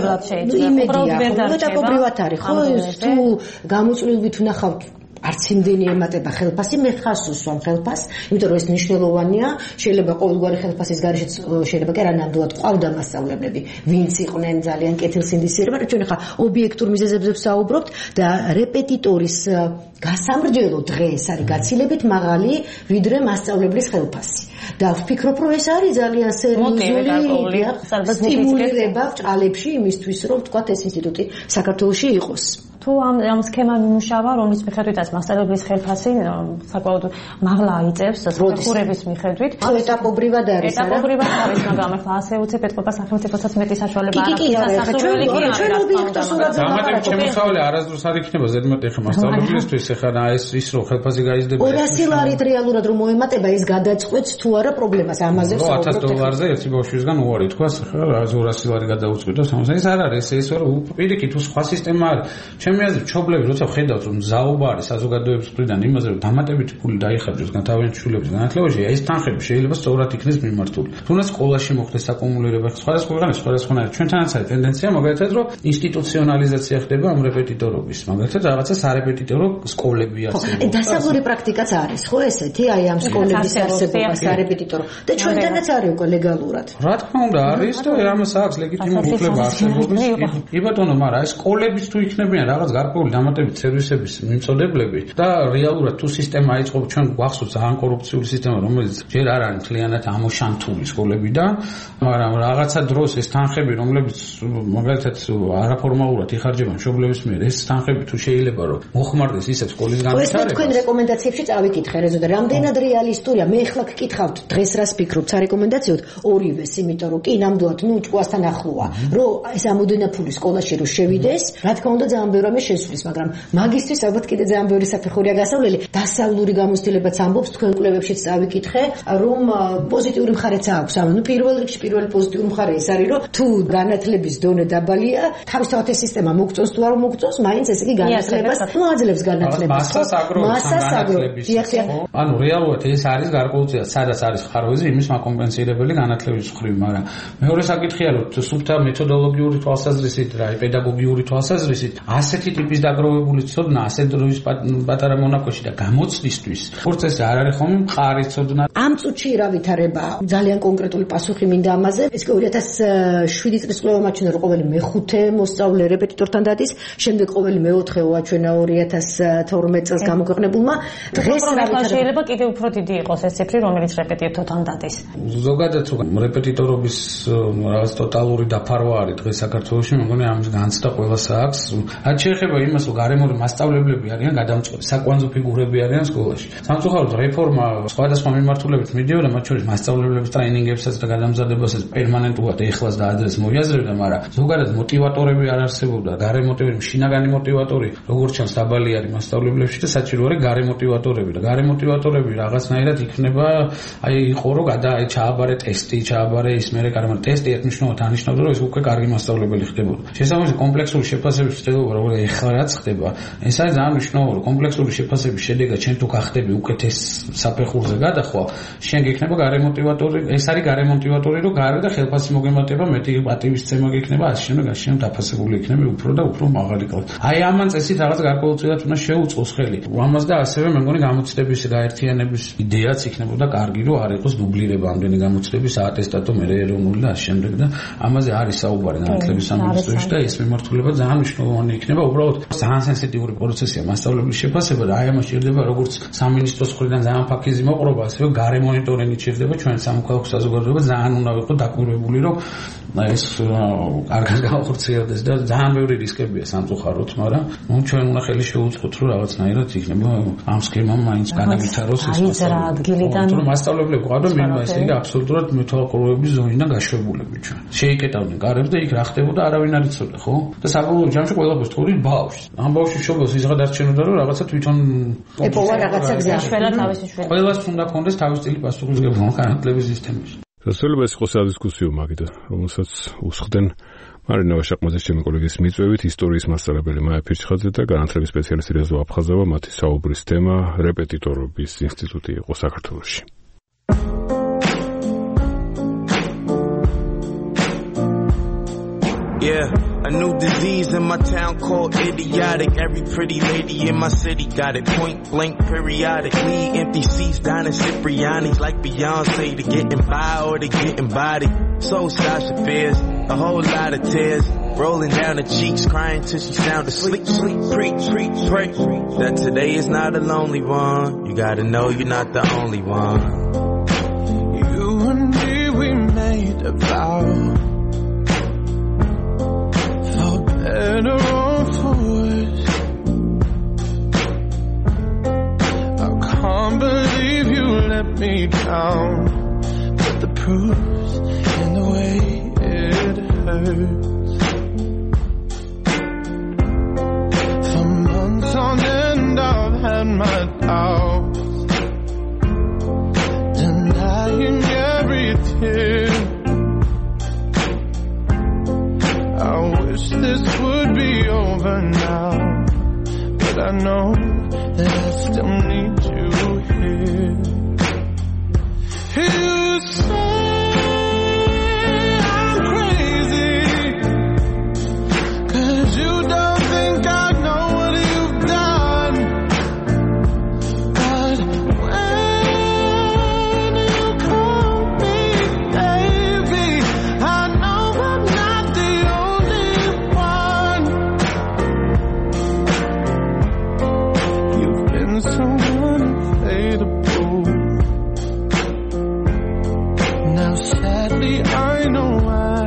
იმედია, რომ დაკობრივად არის, ხო, თუ გამოწვლიობით ვნახავთ არც იმდენი ემატება ხელფასი, მე ხას უსვამ ხელფას, იმიტომ რომ ეს მნიშვნელოვანია, შეიძლება ყოველგვარი ხელფასის გარეშეც შეიძლება კი არა ნამდვილად ყავდა მასწავლებლები, ვინც იყვნენ ძალიან კეთილსინდისიერება, ჩვენ ხა ობიექტურ მიზეზებზე ვსაუბრობთ და რეპეტიტორის გასამრჯელო დღეს არის გაცილებით მაღალი, ვიდრე მასწავლებლის ხელფასი. და ვფიქრობ, რომ ეს არის ძალიან სერიოზული სტიმულირება ჭალებში იმისთვის, რომ თქვათ ეს ინსტიტუტი საქართველოში იყოს. თუ ამ ამ სქემა მიმუშავა, რომლის მიხედვითაც მასწავლებლის ხელფასი საკმაოდ მაღლა იწევს საფეხურების მიხედვით. ეტაპობრივად არის, არა? ეტაპობრივად არის, მაგრამ ახლა ასე უცებ ეთყობა სახელმწიფოსაც მეტი საშუალება არ აქვს. სასწავლებელი კი არის. ჩვენ ობიექტოს სურათზე დამატებით შემოსავალი არასდროს არ იქნება ზედმეტი ხა მასწავლებლისთვის, ეხლა ეს ის რომ ხელფასი გაიზრდება. ორასი ლარით რეალურად რომ მოემატება, ეს გადაწყვეტს თუ არა პრობლემას ამაზე ვსაუბრობთ. ათას დოლარზე ერთი ბავშვისგან უარი თქვას, ხა ორასი ლარი გადაუწყვეტოს, ეს არ არის, ეს რომ პირიქით თუ სხვა სისტემა არის. ჩემი აზრით, ჩობლები როცა ხედავთ რომ ზაობა არის საზოგადოების მხრიდან იმაზე რომ დამატებითი ფული დაიხარჯოს განთავიანებულ შვილების განათლებაში, ეს თანხები შეიძლება სწორად იქნეს მიმართული. თუნდაც სკოლაში მოხდეს საკუმულირება, სხვადასხვა ქვეყანაში სხვადასხვანაირად. ჩვენთანაც არის ტენდენცია, მაგალითად, რომ ინსტიტუციონალიზაცია ხდება ამ რეპეტიტორობის. მაგალითად, რაღაცა სარეპეტიტორო სკოლები არსებობს. დასავლური პრაქტიკაც არის, ხო ესეთი, აი ამ სკოლების არსებობა სარეპეტიტორო და ჩვენთანაც არის უკვე ლეგალურად. რა თქმა უნდა, არის და ამას აქვს ლეგიტიმური უფლება არსებობის. კი ბატონო, მაგრამ ეს სკოლებიც თუ იქნებიან რაღაც გარკვეული დამატებით სერვისების მიმწოდებლები და რეალურად თუ სისტემა აიწყო, ჩვენ გვახსოვს ძალიან კორუფციული სისტემა, რომელიც ჯერ არ არის მთლიანად ამოშანთული სკოლებიდან, მაგრამ რაღაცა დროს ეს თანხები, რომლებიც მაგალითად არაფორმალურად იხარჯება მშობლების მიერ, ეს თანხები თუ შეიძლება რომ მოხმარდეს ისევ სკოლის განვითარებას. ეს თქვენ რეკომენდაციებში წავიკითხე, რეზო და რამდენად რეალისტურია? მე ახლა გკითხავთ, დღეს რას ფიქრობთ სარეკომენდაციოდ? ორივეს, იმიტომ რომ კი ნამდვილად ნუ ჭკუასთან ახლოა, რომ ეს ამოდენა ფული სკოლაში რომ შევიდეს, რა თქმა უნდა ძალიან ბევრი რამე შესulis, მაგრამ მაგისტრის ალბათ კიდე ძალიან ბევრი საფეხურია გასავლელი. დასავლური გამოცდილებაც ამბობს, თქვენ კვლევებშიც წავიკითხე, რომ პოზიტიური მხარეც აქვს. ანუ პირველ რიგში პირველი პოზიტიური მხარე ის არის, რომ თუ განათლების დონე დაბალია, თავისთავად ეს სისტემა მოგწონს თუ არ მოგწონს, მაინც ეს იგი განათლებას მოაძლევს განათლებას. მასას აგროვებს. ანუ რეალურად ეს არის გარკვეულწილად, სადაც არის ხარვეზი, იმის მაკომპენსირებელი განათლების მხრივ, მაგრამ მეორე საკითხია, რომ სუფთა მეთოდოლოგიური თვალსაზრისით, რა, პედაგოგიური თვალსაზრისით, ასეთი ტიპის დაგროვებული ცოდნა, ასეთ დროის პატარა მონაკვეთში და გამოცდისთვის პროცესი არ არის ხოლმე მყარი ცოდნა. ამ წუთში რა ვითარება? ძალიან კონკრეტული პასუხი მინდა ამაზე. ეს კი ორი ათას შვიდი წლის კვლევა მაჩვენა, რომ ყოველი მეხუთე მოსწავლე რეპეტიტორთან დადის, შემდეგ ყოველი მეოთხე აჩვენა ორი ათას თორმეტ წელს გამოქვეყნებულმა. დღეს რა ვითარება? შეიძლება კიდევ უფრო დიდი იყოს ეს ციფრი, რომელიც რეპეტიტორთან დადის. ზოგადად რეპეტიტორობის რაღაც ტოტალური დაფარვა არის დღეს საქართველოში, მეგონი ამის განცდა ყველას აქვს. რაც შეეხება იმას, რომ გარემოური მასწავლებლები არიან გადამწყვეტი, საკვანძო ფიგურები არიან სკოლაში. სამწუხაროდ რეფორმა სხვადასხვა მიმართულებით მიდიოდა, მათ შორის მასწავლებლების ტრეინინგებსაც და გადამზადებასაც პერმანენტულად ეხლას და ადრეს მოიაზრებდა, მაგრამ ზოგადად მოტივატორები არ არსებობდა. გარე მოტივატორები, შინაგანი მოტივატორი, როგორც ჩანს დაბალი არის მასწავლებლებში და საჭირო არის გარე მოტივატორები და გარე მოტივატორები რაღაცნაირად იქნება, აი იყო რომ გადა აი ჩააბარე ტესტი, ჩააბარე ის მერე კარგი ტესტი ერთნიშნულად ანიშნავდა, რომ ეს უკვე კარგი მასწავლებელი ხდებოდა. შესაბამისად კომპლექსური შეფასების ცდელობა როგორ ეხლა რაც ხდება, ეს არის ძალიან მნიშვნელოვანი. კომპლექსური შეფასების შედეგად შენ თუ გახდები უკეთეს საფეხურზე გადახვალ, შენ გექნება გარე მოტივატორი, ეს არის გარე მოტივატორი, რომ გარე და ხელფასი მოგემატება, მეტი პატივისცემა გექნება, ასე შემდეგ, ასე შემდეგ დაფასებული იქნება უფრო და უფრო მაღალი კლასი. აი ამან წესით რაღაც გარკვეულწილად უნდა შეუწყოს ხელი. ამას და ასევე მე მგონი გამოცდების გაერთიანების იდეაც იქნებოდა კარგი, რომ არ იყოს დუბლირება ამდენი გამოცდების აატესტატო მერე ეროვნული და ასე შემდეგ და ამაზე არის საუბარი განათლების სამინისტროში და ეს მიმართულება ძალიან მნიშვნელოვანი იქნება. უბრალოდ ძალიან სენსიტიური პროცესია მასწავლებლის შეფასება და აი ამას ჭირდება როგორც სამინისტროს მხრიდან ძალიან ფაქიზი მოყრობა, ასევე გარე მონიტორინგი ჭირდება. ჩვენ სამოქალაქო საზოგადოება ძალიან უნდა ვიყო დაკვირვებული, რომ ეს კარგად გავხორციელდეს და ძალიან ბევრი რისკებია სამწუხაროდ, მაგრამ ნუ ჩვენ უნდა ხელი შევუწყოთ, რომ რაღაცნაირად იქნება ამ სქემამ მაინც განავითაროს ეს ადგილიდან. თუმცა მასწავლებლები ყავდა მინდა ესე იგი აბსოლუტურად მეთვალყურეობის ზონიდან გაშვებულები ჩვენ. შეიკეტავდნენ კარებს და იქ რა ხდებოდა არავინ არ იცოდა, ხო? და საბოლოო ჯამში ყველაფერს თხოვდნენ ბავშვს. ამ ბავშვის შობელს ისღა დარჩენოდა, რომ რაღაცა თვითონ ეპოვა რაღაცა გზაშველა თავისი შვილი. ყველას უნდა კონდეს თავისწილი პასუხისმგებლობა განათლების სისტემაში. შესაძლოა ეს იყოს სადისკუსიო მაგიდა, რომელსაც უსხდნენ მარინა ვაშაყმაძის ჩემი კოლეგის მიწვევით ისტორიის მასწავლებელი მაია ფირჩხაძე და განათლების სპეციალისტი რეზო აფხაზოვა. მათი საუბრის თემა რეპეტიტორობის ინსტიტუტი იყო საქართველოში. Yeah, a new disease in my town called idiotic. Every pretty lady in my city got it point blank periodically. Empty seats down in Cipriani's like Beyonce to getting by or to getting body. So Sasha fears a whole lot of tears rolling down her cheeks, crying till she sound asleep. Sleep, preach, preach, pray that today is not a lonely one. You gotta know you're not the only one. You and me, we made a vow. Better or for worse, I can't believe you let me down, but the proof's in the way it hurts. For months on end I've had my doubts, denying every tear. I wish this would be over now, but I know that I still need you here. You say I'm crazy, 'cause you don't think I know what you've done. But when you call me baby, I know I'm not the only one. You've been so unfadable. Now sadly I know why.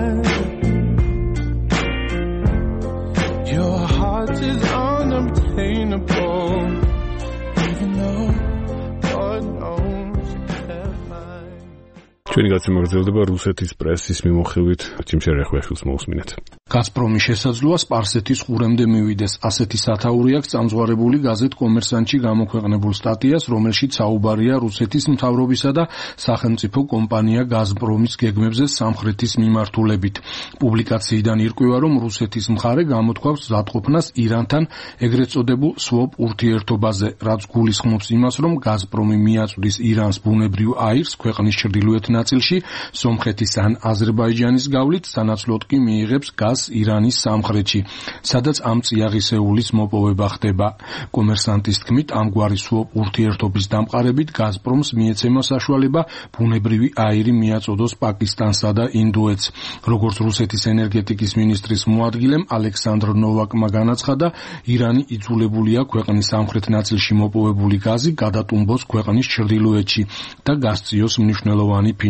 Your heart is unobtainable, even though God knows you kept mine. ჩვენი გაცემა გრძელდება რუსეთის პრესის მიმოხილვით. ჯიმშე რეხვეშვილს მოусმინეთ. გაზპრომის შესაძლოა სპარსეთის ყურემდე მივიდეს. ასეთი სათაური აქვს წამზღარებული გაზეთ კომერსანტში გამოქვეყნებულ სტატიას, რომელშიც საუბარია რუსეთის მთავრობისა და სახელმწიფო კომპანია გაზპრომის გეგმებზე სამხრეთის მიმართულებით. პუბლიკაციიდან ირკვევა, რომ რუსეთის მხარე გამოთქვავს მზადყოფნას ირანთან ეგრეთ წოდებულ სვოპ ურთიერთობაზე, რაც გულისხმობს იმას, რომ გაზპრომი მიაწვდის ირანს ბუნებრივ აირს ქვეყნის ჩრდილოეთ ნაწილში, სომხეთის ან აზერბაიჯანის გავლით, სანაცვლოდ კი მიიღებს გაზს ირანის სამხრეთში, სადაც ამ წიაღისეულის მოპოვება ხდება. კომერსანტის თქმით, ამგვარი სვოპ ურთიერთობის დამყარებით გაზპრომს მიეცემა საშუალება ბუნებრივი აირი მიაწოდოს პაკისტანსა და ინდოეთს. როგორც რუსეთის ენერგეტიკის მინისტრის მოადგილემ ალექსანდრ ნოვაკმა განაცხადა, ირანი იძულებულია ქვეყნის სამხრეთ ნაწილში მოპოვებული გაზი გადატუმბოს ქვეყნის ჩრდილოეთში და გასწიოს მნიშვნელოვანი ფინანსური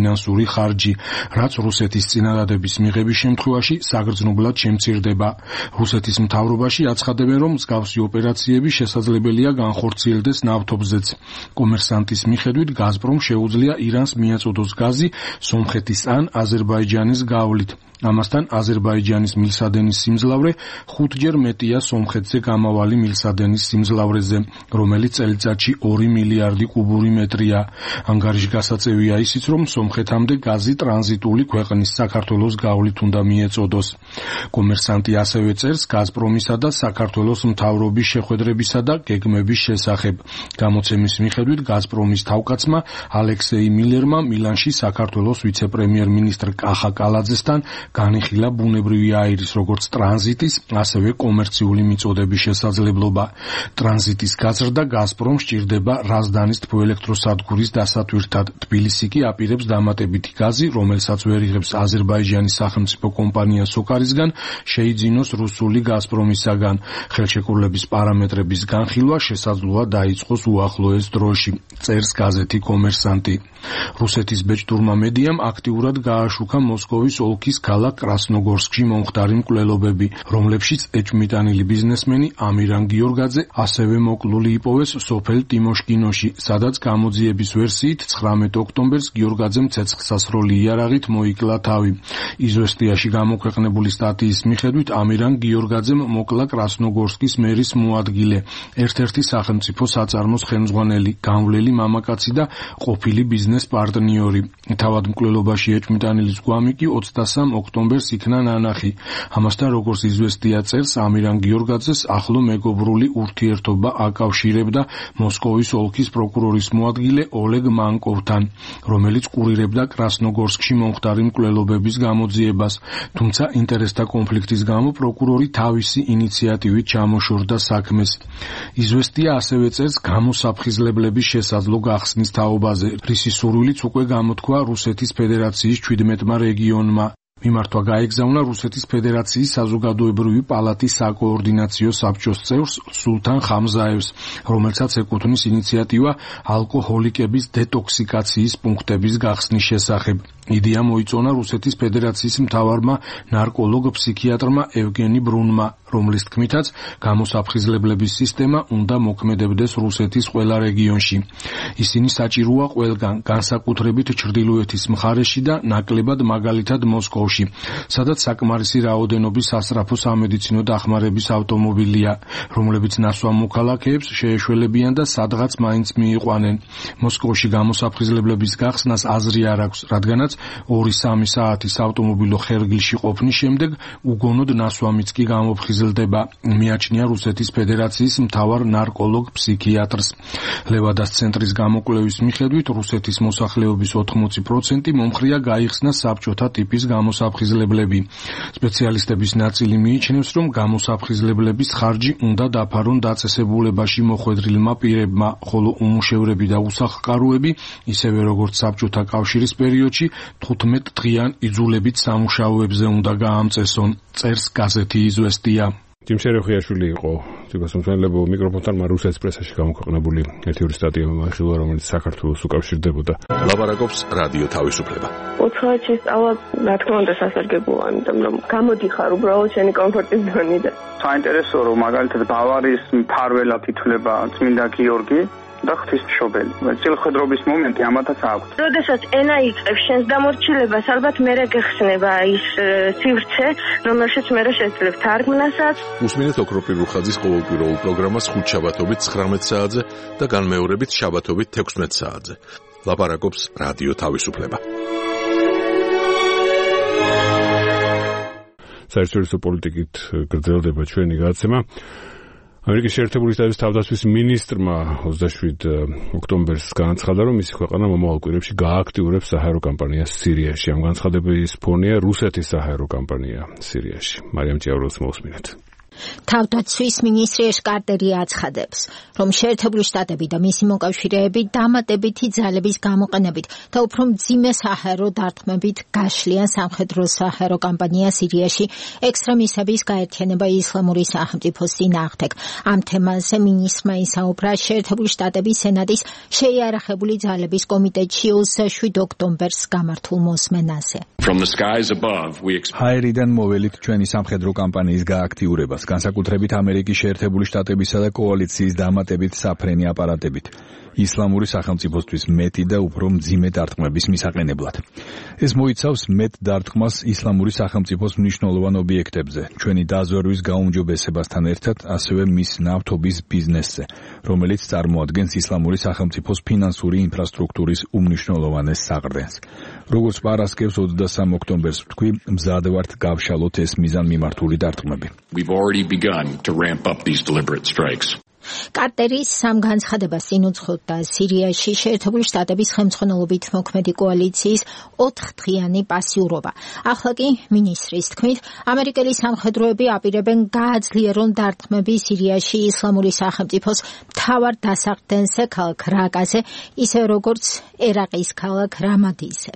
ფინანსური ხარჯი, რაც რუსეთის წინადადების მიღების შემთხვევაში საგრძნობლად შემცირდება. რუსეთის მთავრობაში აცხადებენ, რომ მსგავსი ოპერაციები შესაძლებელია განხორციელდეს ნავთობზეც. კომერსანტის მიხედვით გაზპრომ შეუძლია ირანს მიაწოდოს გაზი სომხეთის ან აზერბაიჯანის გავლით. ამასთან აზერბაიჯანის მილსადენის სიმძლავრე ხუთჯერ მეტია სომხეთზე გამავალი მილსადენის სიმძლავრეზე, რომელიც წელიწადში ორი მილიარდი კუბური მეტრია. ანგარიშგასაწევია ისიც, რომ სომხეთამდე გაზი ტრანზიტული ქვეყნის საქართველოს გავლით უნდა მიეწოდოს. კომერსანტი ასევე წერს გაზპრომისა და საქართველოს მთავრობის შეხვედრებისა და გეგმების შესახებ. გამოცემის მიხედვით გაზპრომის თავკაცმა ალექსეი მილერმა მილანში საქართველოს ვიცე-პრემიერ-მინისტრ კახა კალაძესთან განიხილა ბუნებრივი აირის როგორც ტრანზიტის, ასევე კომერციული მიწოდების შესაძლებლობა. ტრანზიტის გაზრდა გაზპრომს სჭირდება რაზდანის თბოელექტროსადგურის დასათვირთად. თბილისი კი აპირებს დამატებითი გაზი, რომელსაც ვერ იღებს აზერბაიჯანის სახელმწიფო კომპანია სოკარისგან, შეიძინოს რუსული გაზპრომისაგან. ხელშეკრულების პარამეტრების განხილვა შესაძლოა დაიწყოს უახლოეს დროში, წერს გაზეთი კომერსანტი. რუსეთის ბეჭდურმა მედიამ აქტიურად გააშუქა მოსკოვის ოლქის ქალაქ კრასნოგორსკში მომხდარი მკვლელობები, რომლებშიც ეჭვმიტანილი ბიზნესმენი ამირან გიორგაძე ასევე მოკლული იპოვეს სოფელ ტიმოშკინოში, სადაც გამოძიების ვერსიით ცხრამეტ ოქტომბერს გიორგაძემ ცეცხლსასროლი იარაღით მოიკლა თავი. იზვესტიაში გამოქვეყნებული სტატიის მიხედვით ამირან გიორგაძემ მოკლა კრასნოგორსკის მერის მოადგილე, ერთ-ერთი სახელმწიფო საწარმოს ხელმძღვანელი, გამვლელი მამაკაცი და ყოფილი ბიზნეს პარტნიორი. თავად მკვლელობაში ეჭვმიტანილის გვამი კი ოცდასამ ოქტომბერს იქნა ნანახი. ამასთან, როგორც იზვესტია წერს, ამირან გიორგაძეს ახლო მეგობრული ურთიერთობა აკავშირებდა მოსკოვის ოლქის პროკურორის მოადგილე ოლეგ მანკოვთან, რომელიც კურირებდა კრასნოგორსკში მომხდარი მკვლელობების გამოძიებას, თუმცა ინტერესთა კონფლიქტის გამო პროკურორი თავისი ინიციატივით ჩამოშორდა საქმეს. იზვესტია ასევე წერს გამოსაფხიზლებლების შესაძლო გახსნის თაობაზე, რისი სურვილიც უკვე გამოთქვა რუსეთის ფედერაციის ჩვიდმეტმა რეგიონმა. მიმართვა გაეგზავნა რუსეთის ფედერაციის საზოგადოებრივი პალატის საკოორდინაციო საბჭოს წევრს სულთან ხამზაევს, რომელსაც ეკუთვნის ინიციატივა ალკოჰოლიკების დეტოქსიკაციის პუნქტების გახსნის შესახებ. იდეა მოიწონა რუსეთის ფედერაციის მთავარმა ნარკოლოგ ფსიქიატრმა ევგენი ბრუნმა, რომლის თქმითაც გამოსაფხიზლებლების სისტემა უნდა მოქმედებდეს რუსეთის ყველა რეგიონში. ისინი საჭიროა ყველგან, განსაკუთრებით ჩრდილოეთის მხარეში და ნაკლებად მაგალითად მოსკოვში, სადაც საკმარისი რაოდენობის სასწრაფო სამედიცინო დახმარების ავტომობილია, რომლებიც ნასვამ მოქალაქეებს შეეშველებიან და სადღაც მაინც მიიყვანენ. მოსკოვში გამოსაფხიზლებლების გახსნას აზრი არ აქვს, რადგანაც ორი სამი საათის ავტომობილო ხერგილში ყოფნის შემდეგ უგონოდ ნასვამიც კი გამოფხიზლდება, მიაჩნია რუსეთის ფედერაციის მთავარ ნარკოლოგ ფსიქიატრს. ლევადას ცენტრის გამოკვლევის მიხედვით რუსეთის მოსახლეობის ოთხმოცი პროცენტი მომხრია გაიხსნა საბჭოთა ტიპის გამოსაფხიზლებლები. სპეციალისტების ნაწილი მიიჩნევს, რომ გამოსაფხიზლებლების ხარჯი უნდა დაფარონ დაწესებულებაში მოხვედრილმა პირებმა, ხოლო უმუშევრები და უსახლკაროები, ისევე როგორც საბჭოთა კავშირის პერიოდში, თხუთმეტ დღიან იძულებით სამუშაოებზე უნდა გაამწესონ, წერს გაზეთი იზვესტია. ჯიმშერე ხიაშვილი იყო ციგასომსმენელებო მიკროფონთან რუსეთის პრესაში გამოქვეყნებული ერთი ორი სტატია მოახილვა, რომელიც საქართველოს უკავშირდებოდა. ლაპარაკობს რადიო თავისუფლება. უცხოეთში სწავლა, რა თქმა უნდა, სასარგებლოა, იმიტომ რომ გამოდიხარ უბრალოდ შენი კომფორტის ზონიდან. საინტერესოა, რომ მაგალითად ბავარიის მფარველად ითვლება წმინდა გიორგი და ღვთისმშობელი. წილხვედრობის მომენტი ამათაც აქვს. როდესაც ენა იწევს შენს დამორჩილებას, ალბათ მერე გეხსნება ის სივრცე, რომელშიც მერე შეძლებ თარგმნასაც. უსმინეთ ოქროპირ რუხაძის ყოველკვირეულ პროგრამას ხუთ შაბათობით ცხრამეტ საათზე და განმეორებით შაბათობით თექვსმეტ საათზე. ლაპარაკობს რადიო თავისუფლება. საერთაშორისო პოლიტიკით გრძელდება ჩვენი გადაცემა. ამერიკის შეერთებული შტატების თავდაცვის მინისტრმა ოცდაშვიდ ოქტომბერს განაცხადა, რომ მისი ქვეყანა მომავალ კვირებში გააქტიურებს საჰაერო კამპანიას სირიაში. ამ განცხადების ფონია რუსეთის საჰაერო კამპანია სირიაში. მარიამ ჭიაურელს მოусმინეთ. თავდაცვის მინისტრი ეშ კარტერი აცხადებს, რომ შეერთებული შტატები და მისი მოკავშირეები დამატებითი ძალების გამოყენებით და უფრო მძიმე საჰაერო დარტყმებით გაშლიან სამხედრო საჰაერო კამპანია სირიაში ექსტრემისტების გაერთიანება ისლამური სახელმწიფოს წინააღმდეგ. ამ თემაზე მინისტრმა ისაუბრა შეერთებული შტატების სენატის შეიარაღებული ძალების კომიტეტში ოცდაშვიდ ოქტომბერს გამართულ მოსმენაზე. ჰაერიდან მოველით ჩვენი სამხედრო კამპანიის გააქტიურებას, განსაკუთრებით ამერიკის შეერთებული შტატებისა და კოალიციის დამატებით საფრენი აპარატებით, ისლამური სახელმწიფოსთვის მეტი და უფრო მძიმე დარტყმების მისაყენებლად. ეს მოიცავს მეტ დარტყმას ისლამური სახელმწიფოს მნიშვნელოვან ობიექტებზე, ჩვენი დაზვერვის გაუმჯობესებასთან ერთად, ასევე მის ნავთობის ბიზნესზე, რომელიც წარმოადგენს ისლამური სახელმწიფოს ფინანსური ინფრასტრუქტურის უმნიშვნელოვანეს საყრდენს. როგორც პარასკევს ოცდასამ ოქტომბერს ვთქვი, მზად ვართ გავშალოთ ეს მიზანმიმართული დარტყმები. კარტერი სამ განცხადებას წინ უძღოდა სირიაში შეერთებული შტატების ხელმძღვანელობით მოქმედი კოალიციის ოთხდღიანი პასიურობა. ახლა კი მინისტრის თქმით, ამერიკელი სამხედროები აპირებენ გააძლიერონ დარტყმები სირიაში ისლამური სახელმწიფოს მთავარ დასახდენზე ქალაქ რაკაზე, ისე როგორც ერაყის ქალაქ რამადიზე.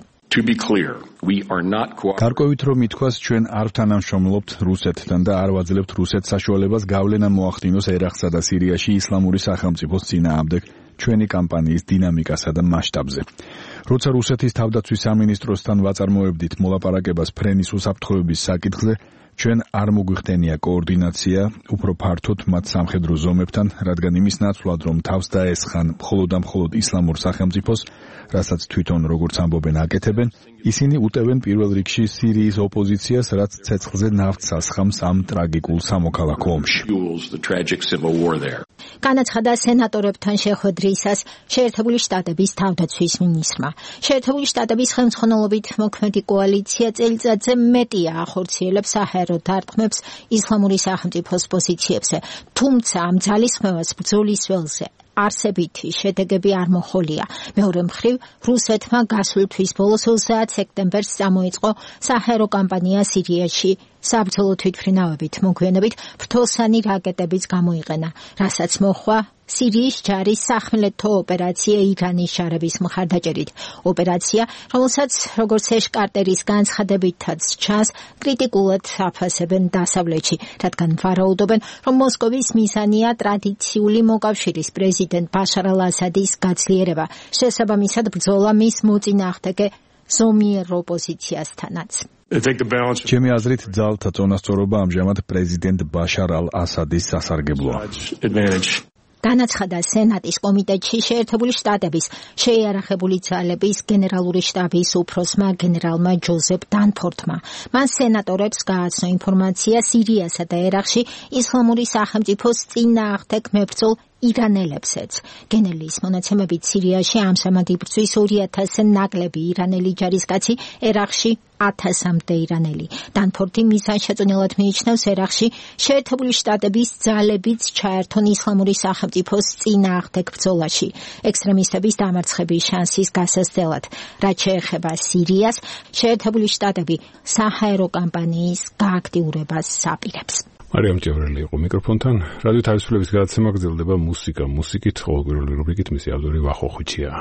გარკვევით რომ ითქვას, ჩვენ არ ვთანამშრომლობთ რუსეთთან და არ ვაძლევთ რუსეთს საშუალებას გავლენა მოახდინოს ერაყსა და სირიაში ისლამური სახელმწიფოს წინააღმდეგ ჩვენი კამპანიის დინამიკასა და მასშტაბზე. როცა რუსეთის თავდაცვის სამინისტროსთან ვაწარმოებდით მოლაპარაკებას ფრენის უსაფრთხოების საკითხზე, ჩვენ არ მოგვიხდენია კოორდინაცია უფრო ფართოდ მათ სამხედრო ზომებთან, რადგან იმის ნაცვლად რომ თავს დაესხან მხოლოდ და მხოლოდ ისლამურ სახელმწიფოს, რასაც თვითონ როგორც ამბობენ აკეთებენ, ისინი უტევენ პირველ რიგში სირიის ოპოზიციას, რაც ცეცხლზე ნავთს ასხამს ამ ტრაგიკულ სამოქალაქო ომში. განაცხადა სენატორებთან შეხვედრისას შეერთებული შტატების თავდაცვის მინისტრმა. შეერთებული შტატების ხელმძღვანელობით მოქმედი კოალიცია წელიწადზე მეტია ახორციელებს საჰაერო დარტყმებს ისლამური სახელმწიფოს პოზიციებზე, თუმცა ამ ძალისხმევას ბრძოლის ველზე არსებითი შედეგები არ მოხოლია. მეორე მხრივ, რუსეთმა გასული თვის ბოლოს ოცდაათ სექტემბერს წამოიწყო საჰაერო კამპანია სირიაში. საბრძოლო თვითმფრინავებით მოგვიანებით ფრთოსანი რაკეტებიც გამოიყენა, რასაც მოჰყვა სირიის ჯარის სახმელეთო ოპერაცია ირანის ჯარების მხარდაჭერით. ოპერაცია, რომელსაც როგორც ეშ კარტერის განცხადებითაც ჩანს, კრიტიკულად აფასებენ დასავლეთში, რადგან ვარაუდობენ, რომ მოსკოვის მიზანია ტრადიციული მოკავშირის პრეზიდენტ ბაშარ ალ-ასადის გაძლიერება, შესაბამისად ბრძოლა მის მოწინააღმდეგე ზომიერ ოპოზიციასთანაც. ჩემი აზრით, ძალთა წონასწორობა ამჟამად პრეზიდენტ ბაშარ ალ-ასადის სასარგებლოა. განაცხადა სენატის კომიტეტში შეერთებული შტატების შეიარაღებული ძალების გენერალური შტაბის უფროსმა გენერალმა ჯოზეფ დანფორდმა. მან სენატორებს გააცნო ინფორმაცია სირიასა და ერაყში ისლამური სახელმწიფოს წინააღმდეგ მებრძოლ ირანელებსაც. გენერლის მონაცემებით სირიაში ამჟამად იბრძვის ორი ათასზე ნაკლები ირანელი ჯარისკაცი, ერაყში ათასამდე ირანელი. დანფორდი მიზანშეწონილად მიიჩნევს ერაყში შეერთებული შტატების ძალებიც ჩაერთონ ისლამური სახელმწიფოს წინააღმდეგ ბრძოლაში, ექსტრემისტების დამარცხების შანსის გასაცდელად. რაც შეეხება სირიას, შეერთებული შტატები საჰაერო კამპანიის გააქტიურებას აპირებს. მარიამ ჭევრელი იყო მიკროფონთან. რადიო თავისუფლების გადაცემა გრძელდება მუსიკა მუსიკით, ყოველგვარული რუბრიკით, მისი ავტორი ვახო ხუჩია.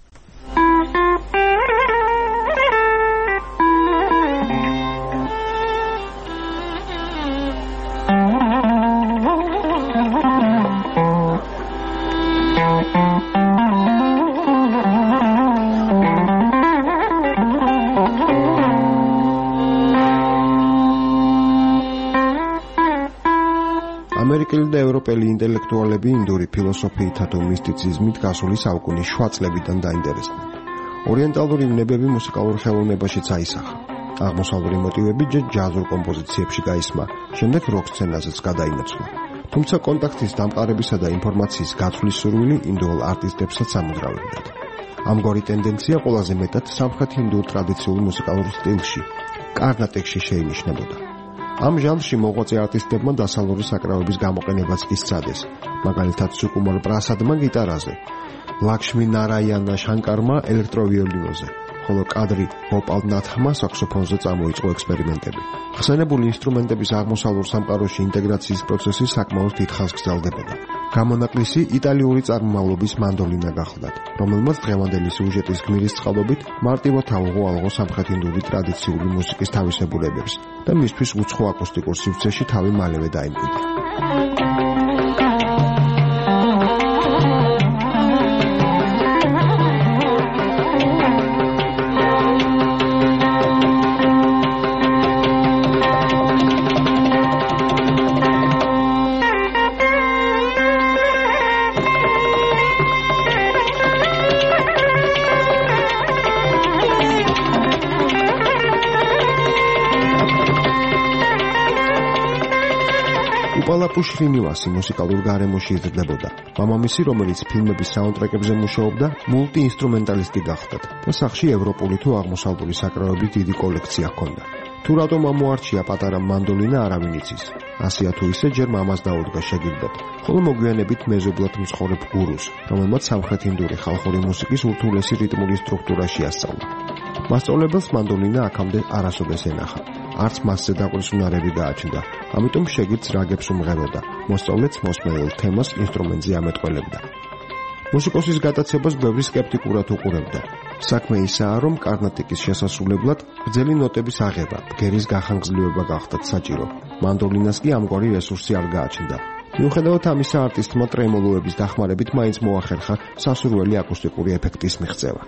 ამერიკელი და ევროპელი ინტელექტუალები ინდური ფილოსოფიითა თუ მისტიციზმით გასული საუკუნის შუა წლებიდან დაინტერესდნენ. ორიენტალური ვნებები მუსიკალურ ხელოვნებაშიც აისახა. აღმოსავლური მოტივები ჯაზურ კომპოზიციებში გაისმა, შემდეგ როკ სცენაზეც გადაინაცვლა. თუმცა კონტაქტის დამყარებისა და ინფორმაციის გაცვლის სურვილი ინდოელ არტისტებსაც ამოძრავებდათ. ამგვარი ტენდენცია ყველაზე მეტად სამხრეთ ინდურ ტრადიციულ მუსიკალურ სტილში, კარნატიკში შეინიშნებოდა. ამ ჟანრში მოღვაწე არტისტებმა დასავლური საკრავების გამოყენებაც კი სცადეს, მაგალითად სუკუმარ პრასადმა გიტარაზე, ლაქშმი ნარაიანა შანკარმა ელექტროვიოლინოზე, ხოლო კადრი ოპალ ნათხმა საქსოფონზე წამოიწყო ექსპერიმენტები. ხსენებული ინსტრუმენტების აღმოსავლურ სამყაროში ინტეგრაციის პროცესი საკმაოდ დიდხანს გრძელდებოდა. გამონაკლისი იტალიური წარმომავლობის მანდოლინა გახლდათ, რომელმაც დღევანდელი სიუჟეტის გმირის წყალობით მარტივად აუღო ალღო სამხრეთინდური ტრადიციული მუსიკის თავისებურებებს და მისთვის უცხო აკუსტიკურ სივრცეში თავი მალევე დაიმკვიდრა. უპალაპუ შრინივასი მუსიკალურ გარემოში იზრდებოდა. მამამისი, რომელიც ფილმების საუნდტრეკებზე მუშაობდა, მულტიინსტრუმენტალისტი გახლდათ და სახში ევროპული თუ აღმოსავლური საკრავების დიდი კოლექცია ჰქონდა. თუ რატომ ამოარჩია პატარა მანდოლინა, არავინ იცის. ასეა თუ ისე ჯერ მამას დაუდგა შეგირდად, ხოლო მოგვიანებით მეზობლად მსხორებ გურუს, რომელმაც სამხრეთინდური ხალხური მუსიკის ურთულესი რიტმული სტრუქტურა შეასწავლა. მასწავლებელს მანდოლინა აქამდე არასოდეს ენახა. არც მასზე დაკვრის უნარები გააჩნდა, ამიტომ შეგირდს რაგებს უმღეროდა, მოსწავლეც მოსმენელ თემას ინსტრუმენტზე ამეტყველებდა. მუსიკოსის გატაცებას ბევრი სკეპტიკურად უყურებდა. საქმე ისაა, რომ კარნატიკის შესასრულებლად გრძელი ნოტების აღება, ბგერის გახანგრძლივება გახდათ საჭირო. მანდოლინას კი ამგვარი რესურსი არ გააჩნდა. მიუხედავად ამისა, არტისტმა ტრემოლოების დახმარებით მაინც მოახერხა სასურველი აკუსტიკური ეფექტის მიღწევა.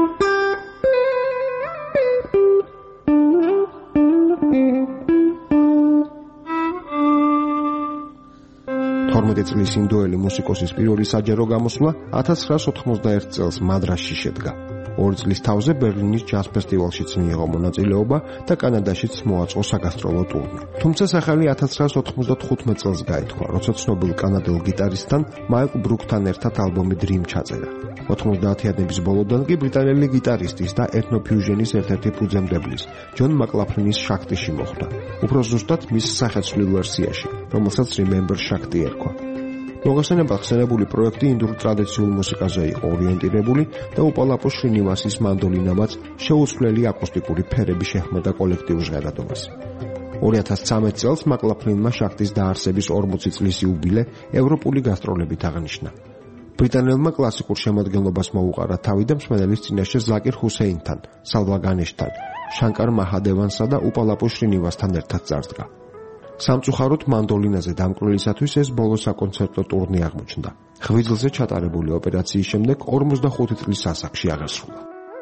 თორმეტი წლის ინდოელი მუსიკოსის პირველი საჯარო გამოსვლა ათას ცხრაას ოთხმოცდაერთ წელს მადრასში შედგა. ორი წლის თავზე ბერლინის ჯაზ ფესტივალშიც მიიღო მონაწილეობა და კანადაშიც მოაწყო საგასტროლო ტურნე. თუმცა სახელი ათას ცხრაას ოთხმოცდათხუთმეტ წელს გაითქვა, როცა ცნობილ კანადელ გიტარისტთან მაიკლ ბრუკთან ერთად ალბომი Dream ჩაწერა. ოთხმოცდაათიანების ბოლოდან კი ბრიტანელი გიტარისტის და ეთნოფიუჟენის ერთ-ერთი ფუძემდებლის, ჯონ მაკლაფლინის შაქტიში მოხვდა. უფრო ზუსტად მის სახეცვლილ ვერსიაში, რომელსაც Remember Shakti ერქვა. მოგხსენებათ, ხსენებული პროექტი ინდურ ტრადიციულ მუსიკაზე იყო ორიენტირებული და უპალაპუ შრინივასის მანდოლინამაც შეუცვლელი აკუსტიკური ფერები შეჰმოდა კოლექტიურ ჟღერადობას. ორი ათას ცხრამეტ წელს მაკლაფლინმა შაქტის დაარსების ორმოცი წლის იუბილე ევროპული გასტროლებით აღნიშნა. ბრიტანელმა კლასიკურ შემადგენლობას მოუყარა თავი და მსმენელის წინაშე ზაკირ ჰუსეინთან, სალვა განეშთან, შანკარ მაჰადევანსა და უპალაპუ შრინივასთან ერთად წარსდგა. სამწუხაროდ მანდოლინაზე დამკვრილისათვის ეს ბოლო საკონცერტო ტურნე აღმოჩნდა. ღვიძლზე ჩატარებული ოპერაციის შემდეგ ორმოცდახუთი წლის ასაკში აღესრულა.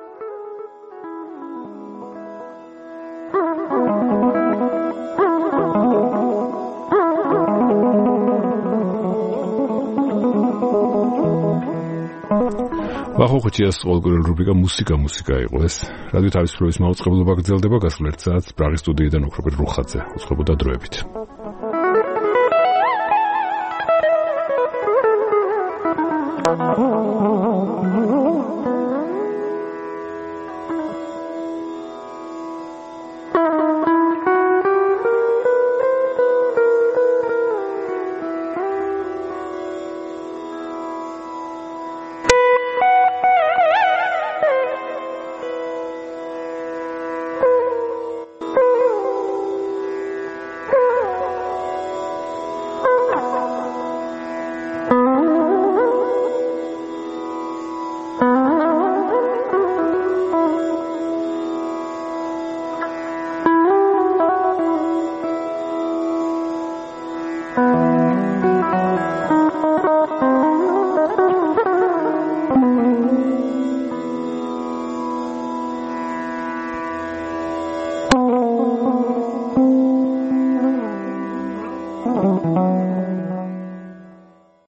ვახუხუჩიას ყოველკვირეულ რუბრიკა მუსიკა მუსიკა იყო ეს. რადიო თავისუფლების მაუწყებლობა გრძელდება გასულ ერთ საათს პრაღის სტუდიიდან ოქროპირ რუხაძე. უწყებოდა დროებით.